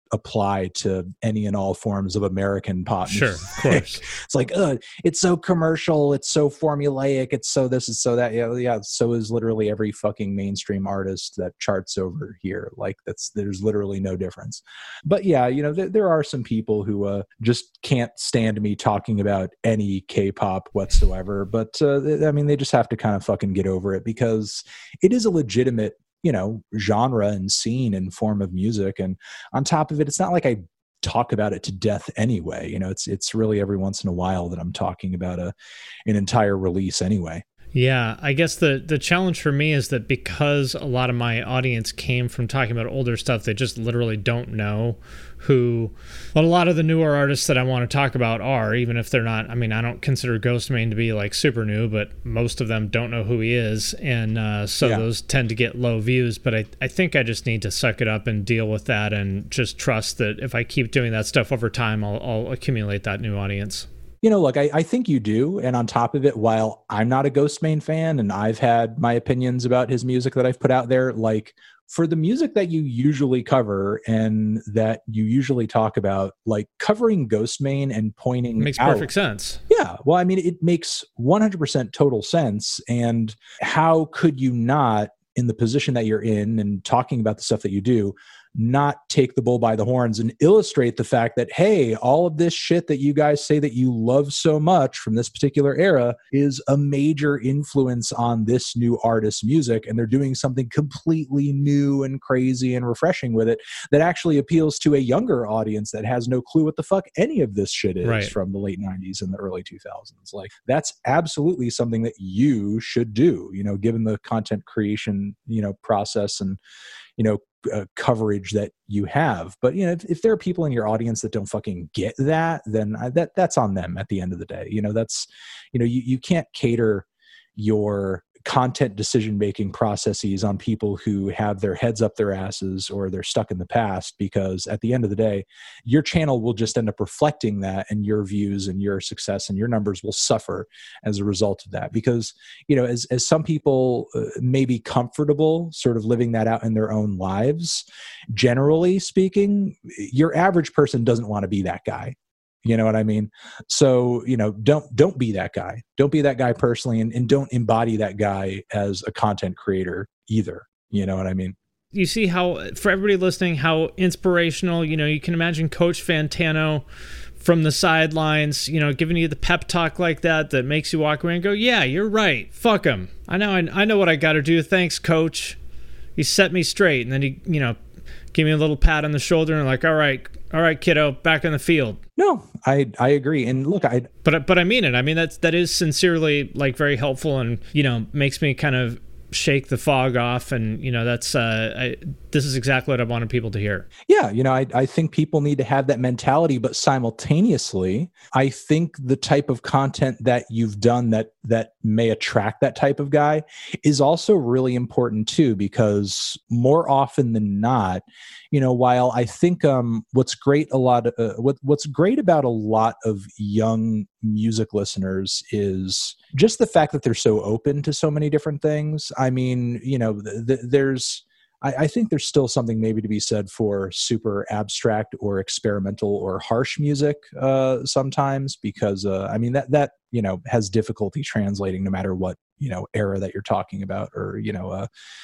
apply to any and all forms of American pop Sure, music. of course. It's like, uh, it's so commercial, it's so formulaic, it's so this, it's so that. Yeah, yeah. So is literally every fucking mainstream artist that charts over here. Like that's there's literally no difference. But yeah, you know, th- there are some people who uh, just can't stand me talking about any K-pop whatsoever. But uh, th- I mean, they just have to kind of fucking get over it, because it is a legitimate, you know, genre and scene and form of music. And on top of it, it's not like I talk about it to death anyway. You know, it's it's really every once in a while that I'm talking about a an entire release anyway. Yeah, I guess the the challenge for me is that because a lot of my audience came from talking about older stuff, they just literally don't know who a lot of the newer artists that I want to talk about are, even if they're not. I mean, I don't consider Ghostemane to be like super new, but most of them don't know who he is, and uh, so Yeah. those tend to get low views. But I, I think I just need to suck it up and deal with that, and just trust that if I keep doing that stuff over time, I'll, I'll accumulate that new audience. You know, look, I, I think you do. And on top of it, while I'm not a Ghostemane fan and I've had my opinions about his music that I've put out there, like for the music that you usually cover and that you usually talk about, like covering Ghostemane and pointing It makes out, perfect sense. Yeah. Well, I mean, it makes one hundred percent total sense. And how could you not, in the position that you're in and talking about the stuff that you do, not take the bull by the horns and illustrate the fact that, hey, all of this shit that you guys say that you love so much from this particular era is a major influence on this new artist's music, and they're doing something completely new and crazy and refreshing with it that actually appeals to a younger audience that has no clue what the fuck any of this shit is Right. from the late nineties and the early two thousands. Like, that's absolutely something that you should do, you know, given the content creation, you know, process and, you know, uh, coverage that you have. But, you know, if, if there are people in your audience that don't fucking get that, then I, that that's on them at the end of the day. You know, that's, you know, you, you can't cater your content decision-making processes on people who have their heads up their asses or they're stuck in the past, because at the end of the day, your channel will just end up reflecting that, and your views and your success and your numbers will suffer as a result of that. Because, you know, as, as some people uh, may be comfortable sort of living that out in their own lives, generally speaking, your average person doesn't want to be that guy. You know what I mean? So, you know, don't don't be that guy. Don't be that guy personally, and, and don't embody that guy as a content creator either. You know what I mean? You see how, for everybody listening, how inspirational, you know, you can imagine Coach Fantano from the sidelines, you know, giving you the pep talk like that that makes you walk away and go, yeah, you're right. Fuck him. I know, I, I know what I got to do. Thanks, Coach. He set me straight. And then he, you know, give me a little pat on the shoulder and like, all right, all right, kiddo, back in the field. No, I I agree. And look, I But but I mean it. I mean, that's that is sincerely like very helpful, and, you know, makes me kind of shake the fog off. And, you know, that's uh I, this is exactly what I wanted people to hear. Yeah, you know, I, I think people need to have that mentality, but simultaneously, I think the type of content that you've done that that may attract that type of guy is also really important too, because more often than not, you know, while I think um, what's great a lot of, uh, what what's great about a lot of young music listeners is just the fact that they're so open to so many different things. I mean, you know, th- th- there's I, I think there's still something maybe to be said for super abstract or experimental or harsh music uh, sometimes, because uh, I mean that that you know has difficulty translating no matter what you know era that you're talking about, or you know uh,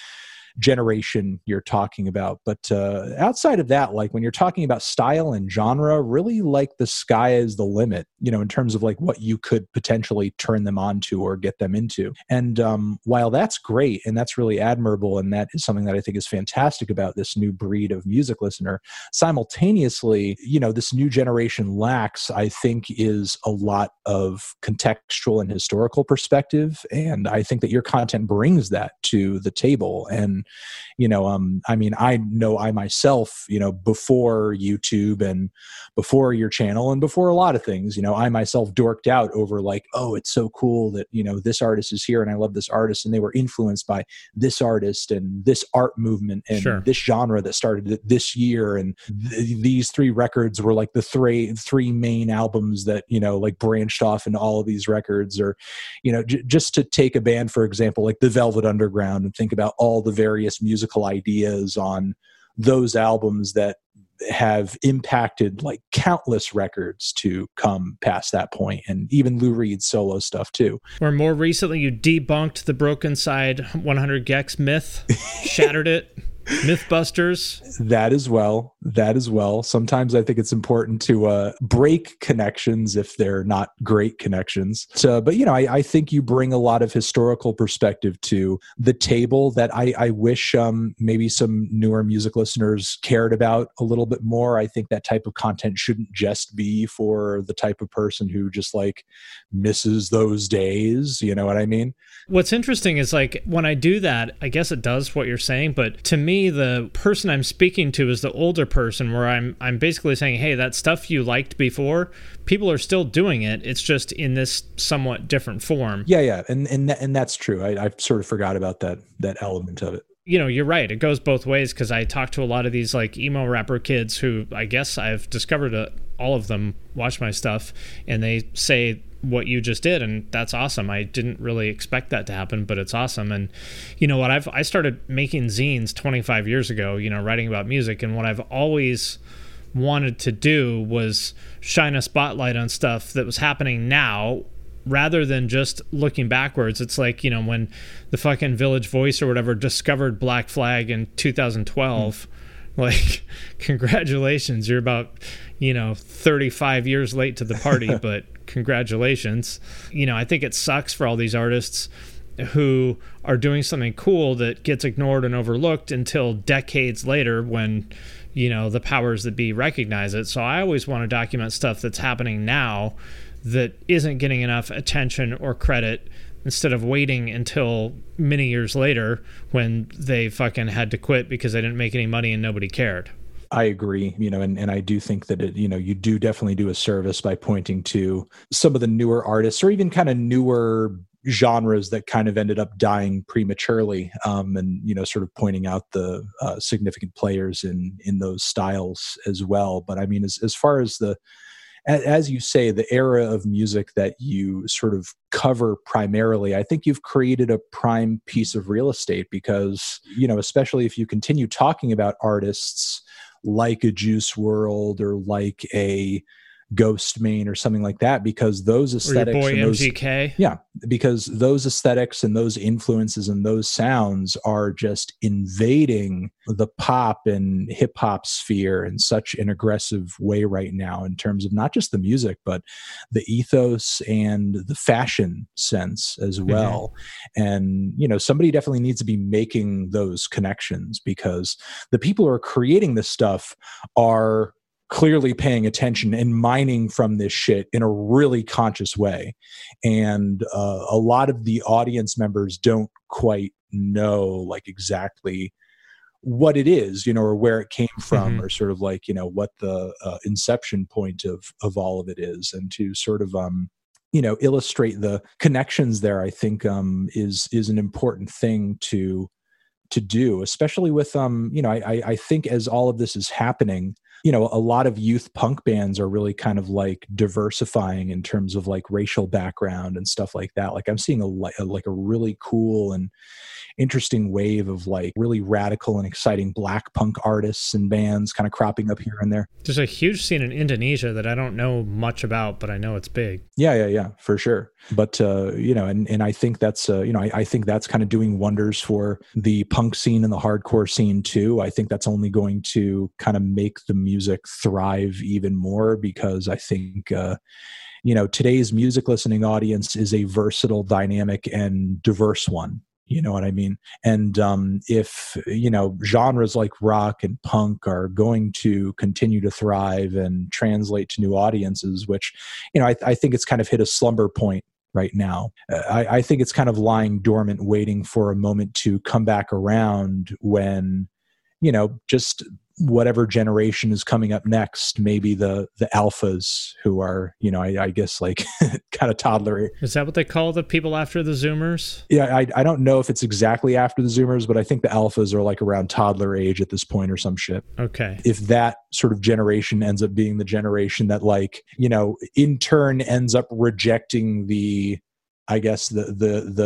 generation you're talking about. But uh, outside of that, like when you're talking about style and genre, really like the sky is the limit, you know, in terms of like what you could potentially turn them on to or get them into. And um, while that's great and that's really admirable, and that is something that I think is fantastic about this new breed of music listener, simultaneously, you know, this new generation lacks, I think, is a lot of contextual and historical perspective. And I think that your content brings that to the table. And you know, um, I mean, I know I myself, you know, before YouTube and before your channel and before a lot of things, you know, I myself dorked out over like, oh, it's so cool that, you know, this artist is here and I love this artist, and they were influenced by this artist and this art movement and Sure. this genre that started this year. And th- these three records were like the three, three main albums that, you know, like branched off into all of these records. Or, you know, j- just to take a band, for example, like the Velvet Underground, and think about all the various musical ideas on those albums that have impacted like countless records to come past that point, and even Lou Reed's solo stuff too. Or more recently, you debunked the Broken Side one hundred gecs myth, shattered it. Mythbusters. That as well. That as well. Sometimes I think it's important to uh, break connections if they're not great connections. So, but, you know, I, I think you bring a lot of historical perspective to the table that I, I wish um, maybe some newer music listeners cared about a little bit more. I think that type of content shouldn't just be for the type of person who just like misses those days. You know what I mean? What's interesting is like when I do that, I guess it does what you're saying, but to me, the person I'm speaking to is the older person, where I'm I'm basically saying, hey, that stuff you liked before, people are still doing it. It's just in this somewhat different form. Yeah, yeah, and and th- and that's true. I, I sort of forgot about that that element of it. You know, you're right. It goes both ways, because I talk to a lot of these like emo rapper kids who I guess I've discovered a, all of them watch my stuff, and they say what you just did, and that's awesome. I didn't really expect that to happen, but it's awesome. And you know what, I've I started making zines twenty-five years ago, you know, writing about music, and what I've always wanted to do was shine a spotlight on stuff that was happening now, rather than just looking backwards. It's like, you know, when the fucking Village Voice or whatever discovered Black Flag in two thousand twelve, mm. like, congratulations, you're about, you know, thirty-five years late to the party, but congratulations. You know, I think it sucks for all these artists who are doing something cool that gets ignored and overlooked until decades later when, you know, the powers that be recognize it. So I always want to document stuff that's happening now that isn't getting enough attention or credit, instead of waiting until many years later when they fucking had to quit because they didn't make any money and nobody cared. I agree, you know, and, and I do think that, it, you know, you do definitely do a service by pointing to some of the newer artists, or even kind of newer genres that kind of ended up dying prematurely, um, and, you know, sort of pointing out the uh, significant players in in those styles as well. But I mean, as, as far as the, as you say, the era of music that you sort of cover primarily, I think you've created a prime piece of real estate, because, you know, especially if you continue talking about artists like a Juice world or like a Ghostmane or something like that, because those aesthetics, or your boy and those, M G K, yeah, because those aesthetics and those influences and those sounds are just invading the pop and hip hop sphere in such an aggressive way right now, in terms of not just the music, but the ethos and the fashion sense as well. Mm-hmm. And, you know, somebody definitely needs to be making those connections, because the people who are creating this stuff are clearly paying attention and mining from this shit in a really conscious way. And uh, a lot of the audience members don't quite know like exactly what it is, you know, or where it came from, mm-hmm. or sort of like, you know, what the uh, inception point of, of all of it is. And to sort of, um, you know, illustrate the connections there, I think um, is, is an important thing to, to do, especially with, um, you know, I, I think as all of this is happening, you know, a lot of youth punk bands are really kind of like diversifying in terms of like racial background and stuff like that. Like I'm seeing a, a like a really cool and interesting wave of like really radical and exciting black punk artists and bands kind of cropping up here and there. There's a huge scene in Indonesia that I don't know much about, but I know it's big. Yeah, yeah, yeah, for sure. But, uh, you know, and, and I think that's, uh, you know, I, I think that's kind of doing wonders for the punk scene and the hardcore scene too. I think that's only going to kind of make the music thrive even more, because I think, uh, you know, today's music listening audience is a versatile, dynamic, and diverse one. You know what I mean? And um, if, you know, genres like rock and punk are going to continue to thrive and translate to new audiences, which, you know, I, I think it's kind of hit a slumber point right now. Uh, I, I think it's kind of lying dormant, waiting for a moment to come back around when, you know, just whatever generation is coming up next, maybe the the alphas who are, you know, I, I guess like kind of toddler. Is that what they call the people after the Zoomers? Yeah, I I don't know if it's exactly after the Zoomers, but I think the alphas are like around toddler age at this point or some shit. Okay. If that sort of generation ends up being the generation that, like, you know, in turn ends up rejecting the, I guess the the the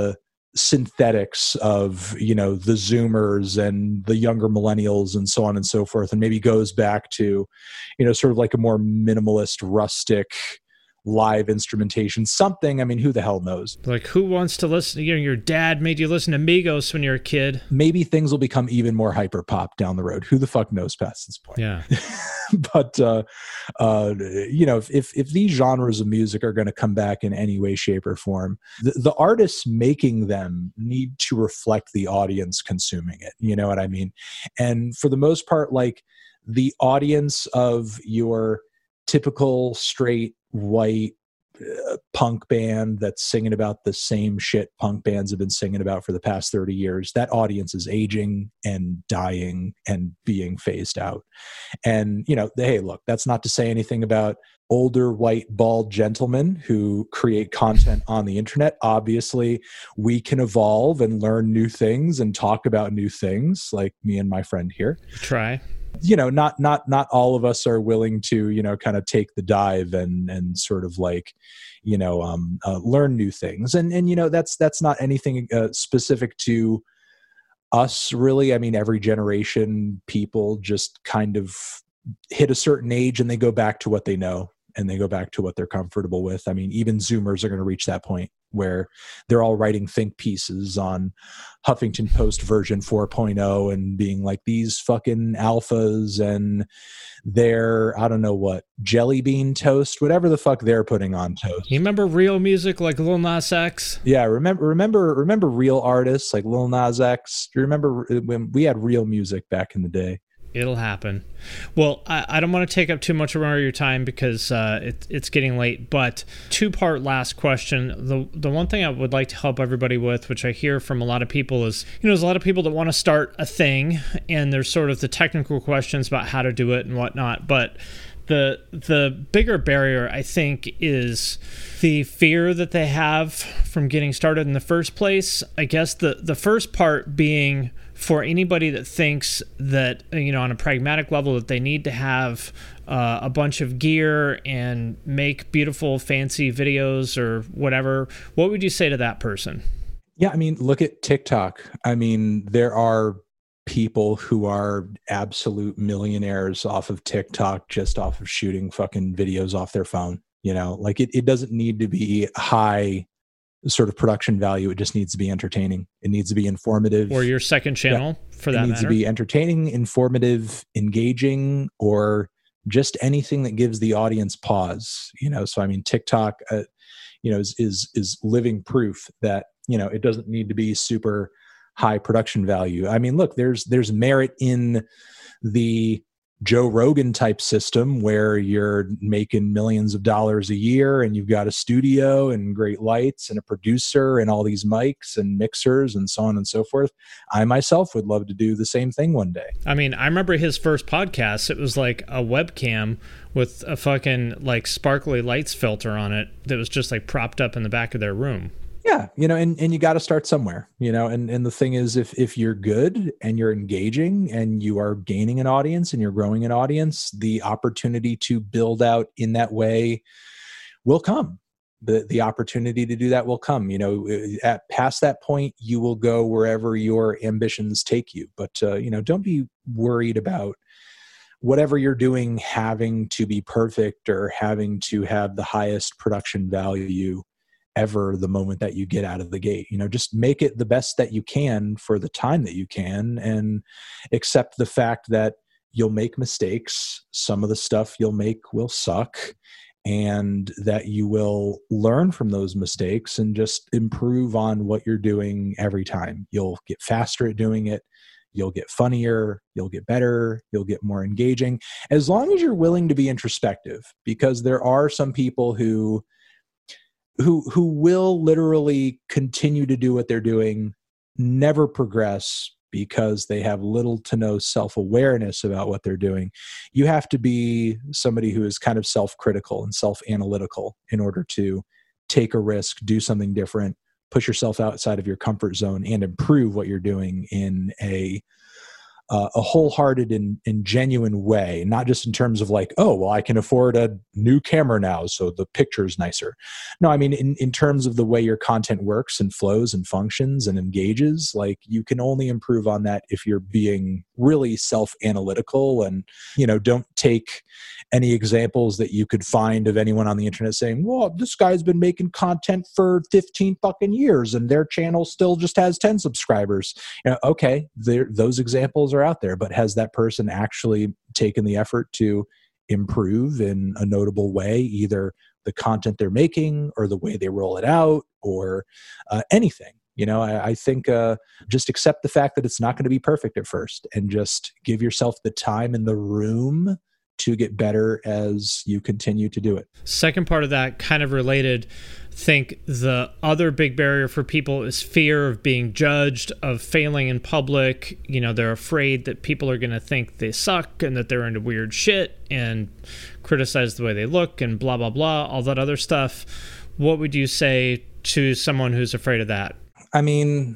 synthetics of, you know, the Zoomers and the younger millennials and so on and so forth, and maybe goes back to, you know, sort of like a more minimalist, rustic live instrumentation, something. I mean, who the hell knows? Like, who wants to listen? You know, your dad made you listen to Migos when you were a kid. Maybe things will become even more hyper pop down the road. Who the fuck knows past this point? Yeah. But, uh, uh, you know, if, if these genres of music are going to come back in any way, shape, or form, the, the artists making them need to reflect the audience consuming it. You know what I mean? And for the most part, like, the audience of your typical straight white uh, punk band that's singing about the same shit punk bands have been singing about for the past thirty years, that audience is aging and dying and being phased out. And, you know, hey, look, that's not to say anything about older white bald gentlemen who create content on the internet. Obviously, we can evolve and learn new things and talk about new things, like me and my friend here. Try. You know, not not not all of us are willing to, you know, kind of take the dive and and sort of like, you know, um, uh, learn new things. And and you know, that's that's not anything uh, specific to us, really. I mean, every generation, people just kind of hit a certain age and they go back to what they know and they go back to what they're comfortable with. I mean, even Zoomers are going to reach that point where they're all writing think pieces on Huffington Post version four point oh and being like, these fucking alphas and their, I don't know what, jelly bean toast, whatever the fuck they're putting on toast. You remember real music like Lil Nas X? Yeah, remember, remember, remember real artists like Lil Nas X? Do you remember when we had real music back in the day? It'll happen. Well, I, I don't want to take up too much more of your time because uh, it, it's getting late, but two-part last question. The the one thing I would like to help everybody with, which I hear from a lot of people, is, you know, there's a lot of people that want to start a thing, and there's sort of the technical questions about how to do it and whatnot, but the the bigger barrier, I think, is the fear that they have from getting started in the first place. I guess the, the first part being, for anybody that thinks that, you know, on a pragmatic level, that they need to have uh, a bunch of gear and make beautiful, fancy videos or whatever, what would you say to that person? Yeah, I mean, look at TikTok. I mean, there are people who are absolute millionaires off of TikTok just off of shooting fucking videos off their phone. You know, like it, it doesn't need to be high sort of production value. It just needs to be entertaining. It needs to be informative. Or your second channel, yeah, for that matter. It needs to be entertaining, informative, engaging, or just anything that gives the audience pause. You know, so I mean, TikTok, uh, you know, is, is is living proof that, you know, it doesn't need to be super high production value. I mean, look, there's there's merit in the Joe Rogan type system where you're making millions of dollars a year and you've got a studio and great lights and a producer and all these mics and mixers and so on and so forth. I myself would love to do the same thing one day. I mean, I remember his first podcast. It was like a webcam with a fucking like sparkly lights filter on it that was just like propped up in the back of their room. Yeah, you know, and, and you got to start somewhere, you know, and, and the thing is, if if you're good and you're engaging and you are gaining an audience and you're growing an audience, the opportunity to build out in that way will come. The the opportunity to do that will come. You know, at past that point, you will go wherever your ambitions take you. But, uh, you know, don't be worried about whatever you're doing having to be perfect or having to have the highest production value ever the moment that you get out of the gate. You know, just make it the best that you can for the time that you can, and accept the fact that you'll make mistakes. Some of the stuff you'll make will suck, and that you will learn from those mistakes and just improve on what you're doing every time. You'll get faster at doing it. You'll get funnier, you'll get better, you'll get more engaging, as long as you're willing to be introspective, because there are some people who who who will literally continue to do what they're doing, never progress, because they have little to no self-awareness about what they're doing. You have to be somebody who is kind of self-critical and self-analytical in order to take a risk, do something different, push yourself outside of your comfort zone, and improve what you're doing in a uh, a wholehearted and, and genuine way, not just in terms of like, oh, well, I can afford a new camera now, so the picture's nicer. No, I mean, in, in terms of the way your content works and flows and functions and engages, like you can only improve on that if you're being really self-analytical and, you know, don't take any examples that you could find of anyone on the internet saying, well, this guy's been making content for fifteen fucking years and their channel still just has ten subscribers. You know, okay, those examples are out there, but has that person actually taken the effort to improve in a notable way, either the content they're making or the way they roll it out or uh, anything? You know, I, I think uh, just accept the fact that it's not going to be perfect at first and just give yourself the time and the room to get better as you continue to do it. Second part of that, kind of related, think the other big barrier for people is fear of being judged, of failing in public. You know, they're afraid that people are going to think they suck and that they're into weird shit and criticize the way they look and blah, blah, blah, all that other stuff. What would you say to someone who's afraid of that? I mean,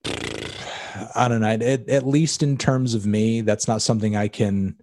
I don't know. At, at least in terms of me, that's not something I can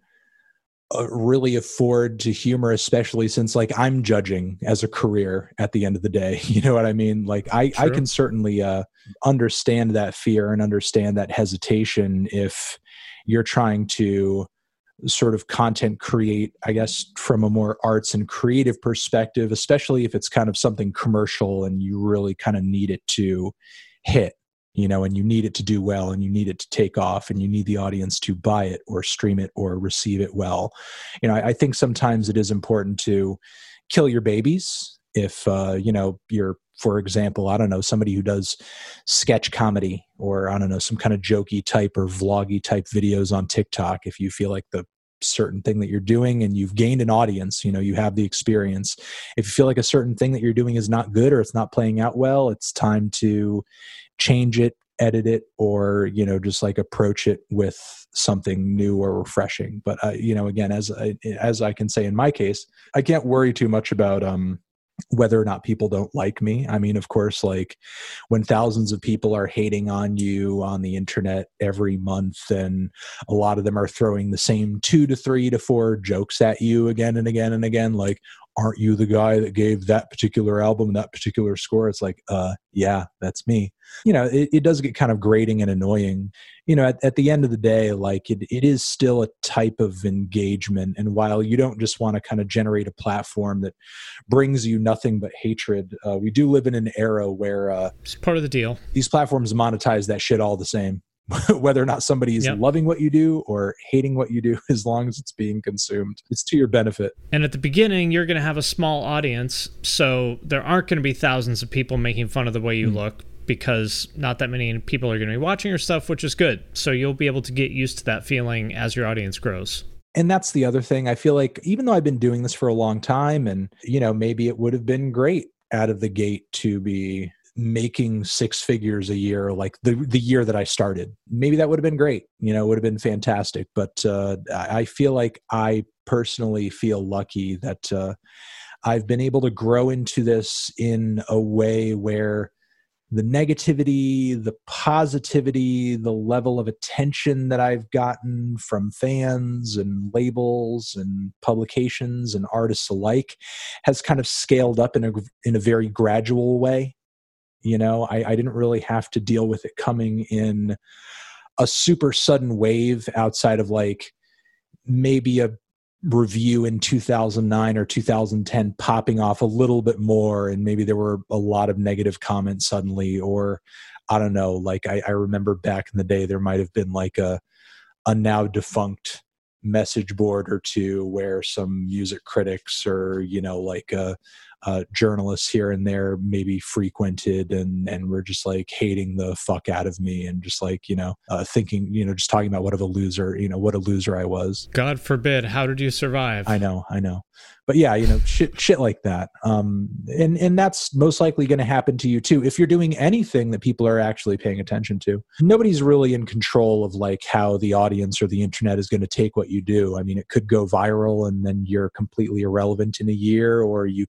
Uh, really afford to humor, especially since like I'm judging as a career at the end of the day. You know what I mean? Like I, I can certainly uh, understand that fear and understand that hesitation if you're trying to sort of content create, I guess, from a more arts and creative perspective, especially if it's kind of something commercial and you really kind of need it to hit. You know, and you need it to do well and you need it to take off and you need the audience to buy it or stream it or receive it well. You know, I, I think sometimes it is important to kill your babies. If, uh, you know, you're, for example, I don't know, somebody who does sketch comedy or, I don't know, some kind of jokey type or vloggy type videos on TikTok, if you feel like the certain thing that you're doing and you've gained an audience, you know, you have the experience. If you feel like a certain thing that you're doing is not good or it's not playing out well, it's time to change it, edit it, or, you know, just like approach it with something new or refreshing. But, uh, you know, again, as I, as I can say in my case, I can't worry too much about, um, whether or not people don't like me. I mean, of course, like when thousands of people are hating on you on the internet every month and a lot of them are throwing the same two to three to four jokes at you again and again and again, like, aren't you the guy that gave that particular album that particular score? It's like, uh, yeah, that's me. You know, it, it does get kind of grating and annoying. You know, at, at the end of the day, like it, it is still a type of engagement. And while you don't just want to kind of generate a platform that brings you nothing but hatred, uh, we do live in an era where uh, it's part of the deal. These platforms monetize that shit all the same. Whether or not somebody is yep. loving what you do or hating what you do, as long as it's being consumed, it's to your benefit. And at the beginning, you're going to have a small audience, so there aren't going to be thousands of people making fun of the way you mm. look, because not that many people are going to be watching your stuff, which is good. So you'll be able to get used to that feeling as your audience grows. And that's the other thing. I feel like even though I've been doing this for a long time, and, you know, maybe it would have been great out of the gate to be making six figures a year, like the the year that I started. Maybe that would have been great. You know, it would have been fantastic. But uh, I feel like I personally feel lucky that uh, I've been able to grow into this in a way where the negativity, the positivity, the level of attention that I've gotten from fans and labels and publications and artists alike has kind of scaled up in a in a very gradual way. You know, I, I didn't really have to deal with it coming in a super sudden wave outside of like maybe a review in two thousand nine or two thousand ten popping off a little bit more. And maybe there were a lot of negative comments suddenly, or I don't know, like I, I remember back in the day, there might've been like a, a now defunct message board or two where some music critics or, you know, like a, Uh, journalists here and there maybe frequented and and were just like hating the fuck out of me and just like, you know, uh, thinking, you know, just talking about what of a loser, you know, what a loser I was. God forbid. How did you survive? I know, I know. But yeah, you know, shit, shit like that. Um, and, and that's most likely going to happen to you too. If you're doing anything that people are actually paying attention to, nobody's really in control of like how the audience or the internet is going to take what you do. I mean, it could go viral and then you're completely irrelevant in a year, or you could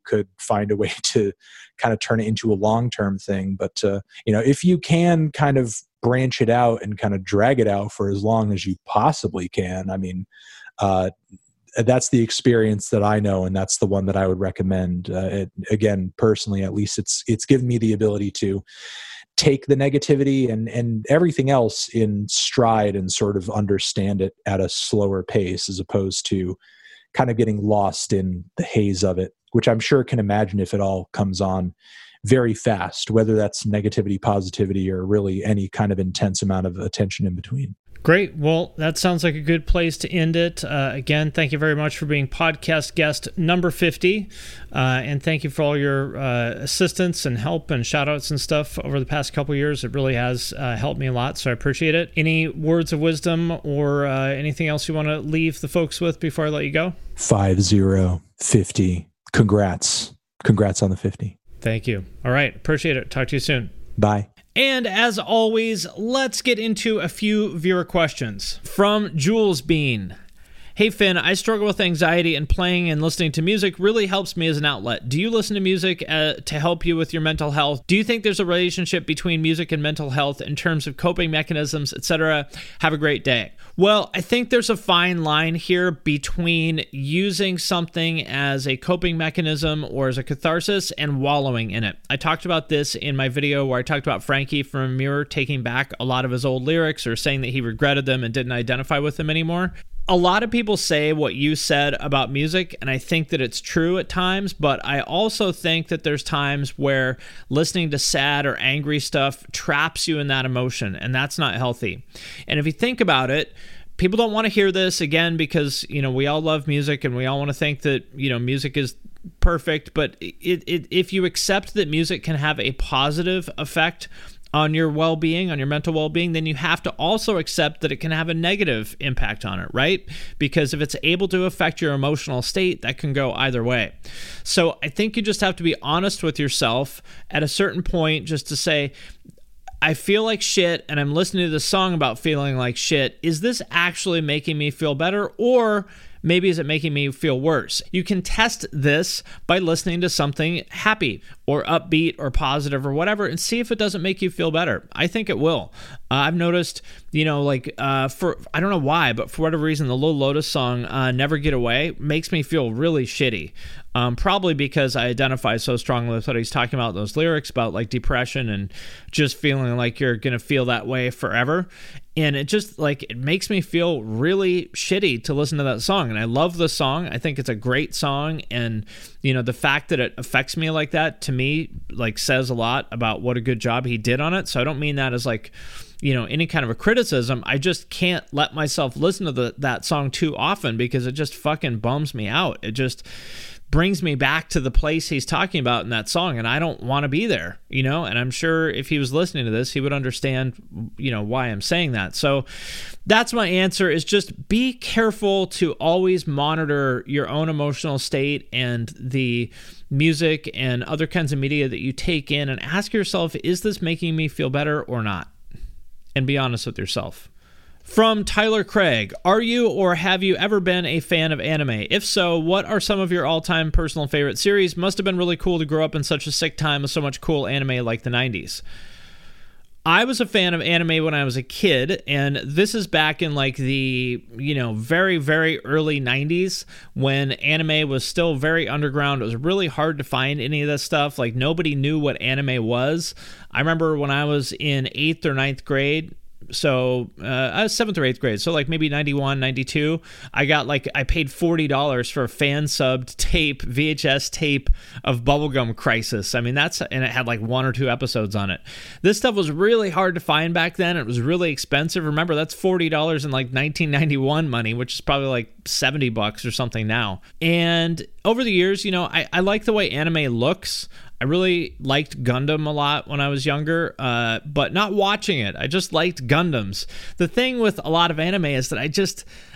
find a way to kind of turn it into a long-term thing. But, uh, you know, if you can kind of branch it out and kind of drag it out for as long as you possibly can, I mean, uh, that's the experience that I know, and that's the one that I would recommend. Uh, it, again, personally, at least it's it's given me the ability to take the negativity and and everything else in stride and sort of understand it at a slower pace, as opposed to kind of getting lost in the haze of it, which I'm sure can imagine if it all comes on very fast, whether that's negativity, positivity, or really any kind of intense amount of attention in between. Great. Well, that sounds like a good place to end it. Uh, again, thank you very much for being podcast guest number fifty. Uh, and thank you for all your uh, assistance and help and shout outs and stuff over the past couple of years. It really has uh, helped me a lot, so I appreciate it. Any words of wisdom or uh, anything else you want to leave the folks with before I let you go? Five, zero, fifty. Congrats. Congrats on the fifty. Thank you. All right. Appreciate it. Talk to you soon. Bye. And as always, let's get into a few viewer questions. From Jules Bean. Hey Finn, I struggle with anxiety, and playing and listening to music really helps me as an outlet. Do you listen to music uh, to help you with your mental health? Do you think there's a relationship between music and mental health in terms of coping mechanisms, et cetera? Have a great day. Well, I think there's a fine line here between using something as a coping mechanism or as a catharsis and wallowing in it. I talked about this in my video where I talked about Frankie from Mirror taking back a lot of his old lyrics or saying that he regretted them and didn't identify with them anymore. A lot of people say what you said about music, and I think that it's true at times, but I also think that there's times where listening to sad or angry stuff traps you in that emotion, and that's not healthy. And if you think about it, people don't want to hear this again because, you know, we all love music and we all want to think that, you know, music is perfect, but it, it, if you accept that music can have a positive effect on your well-being, on your mental well-being, then you have to also accept that it can have a negative impact on it, right? Because if it's able to affect your emotional state, that can go either way. So I think you just have to be honest with yourself at a certain point just to say, I feel like shit and I'm listening to this song about feeling like shit. Is this actually making me feel better, or maybe is it making me feel worse? You can test this by listening to something happy or upbeat or positive or whatever and see if it doesn't make you feel better. I think it will. Uh, I've noticed, you know, like uh, for, I don't know why, but for whatever reason, the Lil Lotus song, uh, Never Get Away, makes me feel really shitty. Um, probably because I identify so strongly with what he's talking about, those lyrics about like depression and just feeling like you're going to feel that way forever. And it just like, it makes me feel really shitty to listen to that song. And I love the song. I think it's a great song. And, you know, the fact that it affects me like that, to me, like says a lot about what a good job he did on it. So I don't mean that as like, you know, any kind of a criticism. I just can't let myself listen to the, that song too often because it just fucking bums me out. It just brings me back to the place he's talking about in that song, and I don't want to be there, you know, and I'm sure if he was listening to this, he would understand, you know, why I'm saying that. So that's my answer, is just be careful to always monitor your own emotional state and the music and other kinds of media that you take in, and ask yourself, is this making me feel better or not? And be honest with yourself. From Tyler Craig, are you or have you ever been a fan of anime? If so, what are some of your all-time personal favorite series? Must have been really cool to grow up in such a sick time with so much cool anime like the nineties. I was a fan of anime when I was a kid, and this is back in like the, you know, very, very early nineties when anime was still very underground. It was really hard to find any of this stuff. Like, nobody knew what anime was. I remember when I was in eighth or ninth grade, so uh, I was seventh or eighth grade, so like maybe ninety-one, ninety-two, I got like, I paid forty dollars for a fan subbed tape, V H S tape of Bubblegum Crisis. I mean, that's, and it had like one or two episodes on it. This stuff was really hard to find back then. It was really expensive. Remember, that's forty dollars in like nineteen ninety-one money, which is probably like seventy bucks or something now. And over the years, you know, I, I like the way anime looks. I really liked Gundam a lot when I was younger, uh, but not watching it. I just liked Gundams. The thing with a lot of anime is that I just,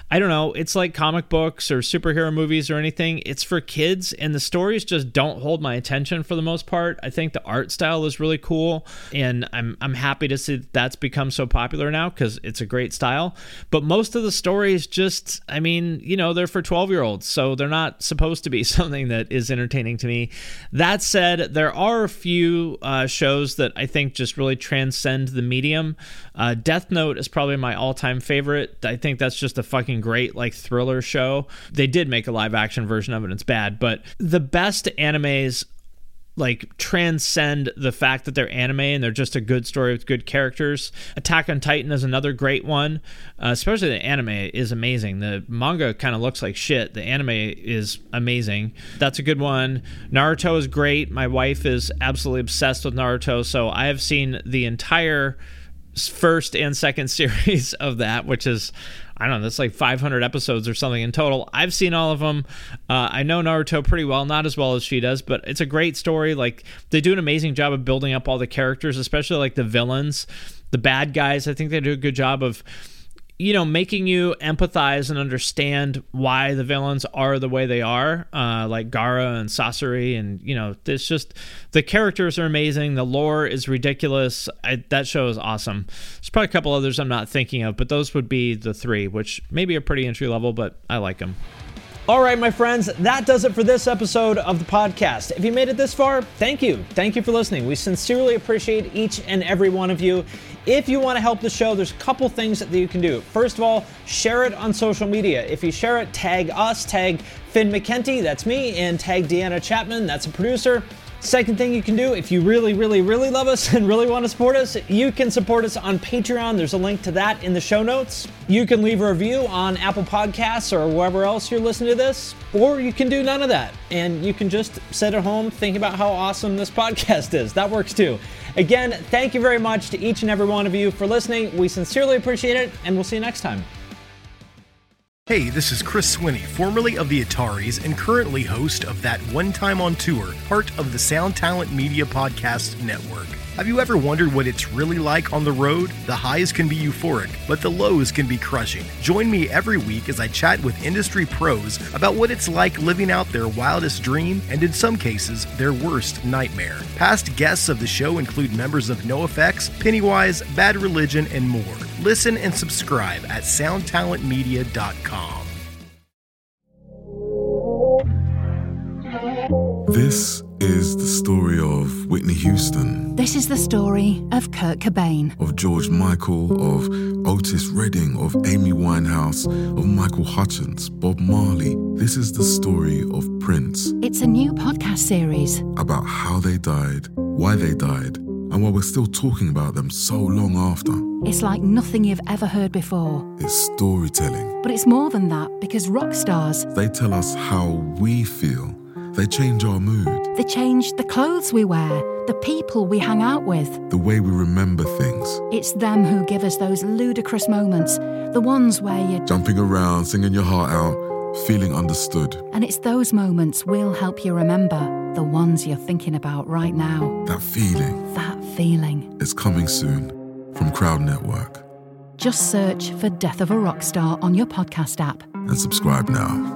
I don't know, it's like comic books or superhero movies or anything. It's for kids, and the stories just don't hold my attention for the most part. I think the art style is really cool, and I'm I'm happy to see that that's become so popular now because it's a great style. But most of the stories just, I mean, you know, they're for twelve-year-olds, so they're not supposed to be something that is entertaining to me. That said, there are a few uh, shows that I think just really transcend the medium. Uh, Death Note is probably my all-time favorite. I think that's just a fucking great like thriller show. They did make a live action version of it, and it's bad, but the best animes like transcend the fact that they're anime and they're just a good story with good characters. Attack on Titan is another great one, uh, especially the anime is amazing. The manga kind of looks like shit. The anime is amazing. That's a good one. Naruto is great. My wife is absolutely obsessed with Naruto, so I have seen the entire first and second series of that, which is, I don't know, that's like five hundred episodes or something in total. I've seen all of them. Uh, I know Naruto pretty well, not as well as she does, but it's a great story. Like, they do an amazing job of building up all the characters, especially like the villains, the bad guys. I think they do a good job of, you know, making you empathize and understand why the villains are the way they are, uh, like Gaara and Sasori, and, you know, it's just, the characters are amazing, the lore is ridiculous. I, that show is awesome. There's probably a couple others I'm not thinking of, but those would be the three, which maybe are pretty entry level, but I like them. All right, my friends, that does it for this episode of the podcast. If you made it this far, thank you. Thank you for listening. We sincerely appreciate each and every one of you. If you want to help the show, there's a couple things that you can do. First of all, share it on social media. If you share it, tag us, tag Finn McKenty, that's me, and tag Deanna Chapman, that's a producer. Second thing you can do, if you really, really, really love us and really want to support us, you can support us on Patreon. There's a link to that in the show notes. You can leave a review on Apple Podcasts or wherever else you're listening to this, or you can do none of that, and you can just sit at home thinking about how awesome this podcast is. That works too. Again, thank you very much to each and every one of you for listening. We sincerely appreciate it, and we'll see you next time. Hey, this is Chris Swinney, formerly of the Ataris and currently host of That One Time on Tour, part of the Sound Talent Media Podcast Network. Have you ever wondered what it's really like on the road? The highs can be euphoric, but the lows can be crushing. Join me every week as I chat with industry pros about what it's like living out their wildest dream and, in some cases, their worst nightmare. Past guests of the show include members of NoFX, Pennywise, Bad Religion, and more. Listen and subscribe at sound talent media dot com. This is the story of Whitney Houston. This is the story of Kurt Cobain. Of George Michael, of Otis Redding, of Amy Winehouse, of Michael Hutchence, Bob Marley. This is the story of Prince. It's a new podcast series about how they died, why they died, and why we're still talking about them so long after. It's like nothing you've ever heard before. It's storytelling. But it's more than that, because rock stars, they tell us how we feel. They change our mood. They change the clothes we wear, the people we hang out with, the way we remember things. It's them who give us those ludicrous moments, the ones where you're jumping around, singing your heart out, feeling understood. And it's those moments we'll help you remember, the ones you're thinking about right now. That feeling. That feeling. It's coming soon from Crowd Network. Just search for Death of a Rock Star on your podcast app. And subscribe now.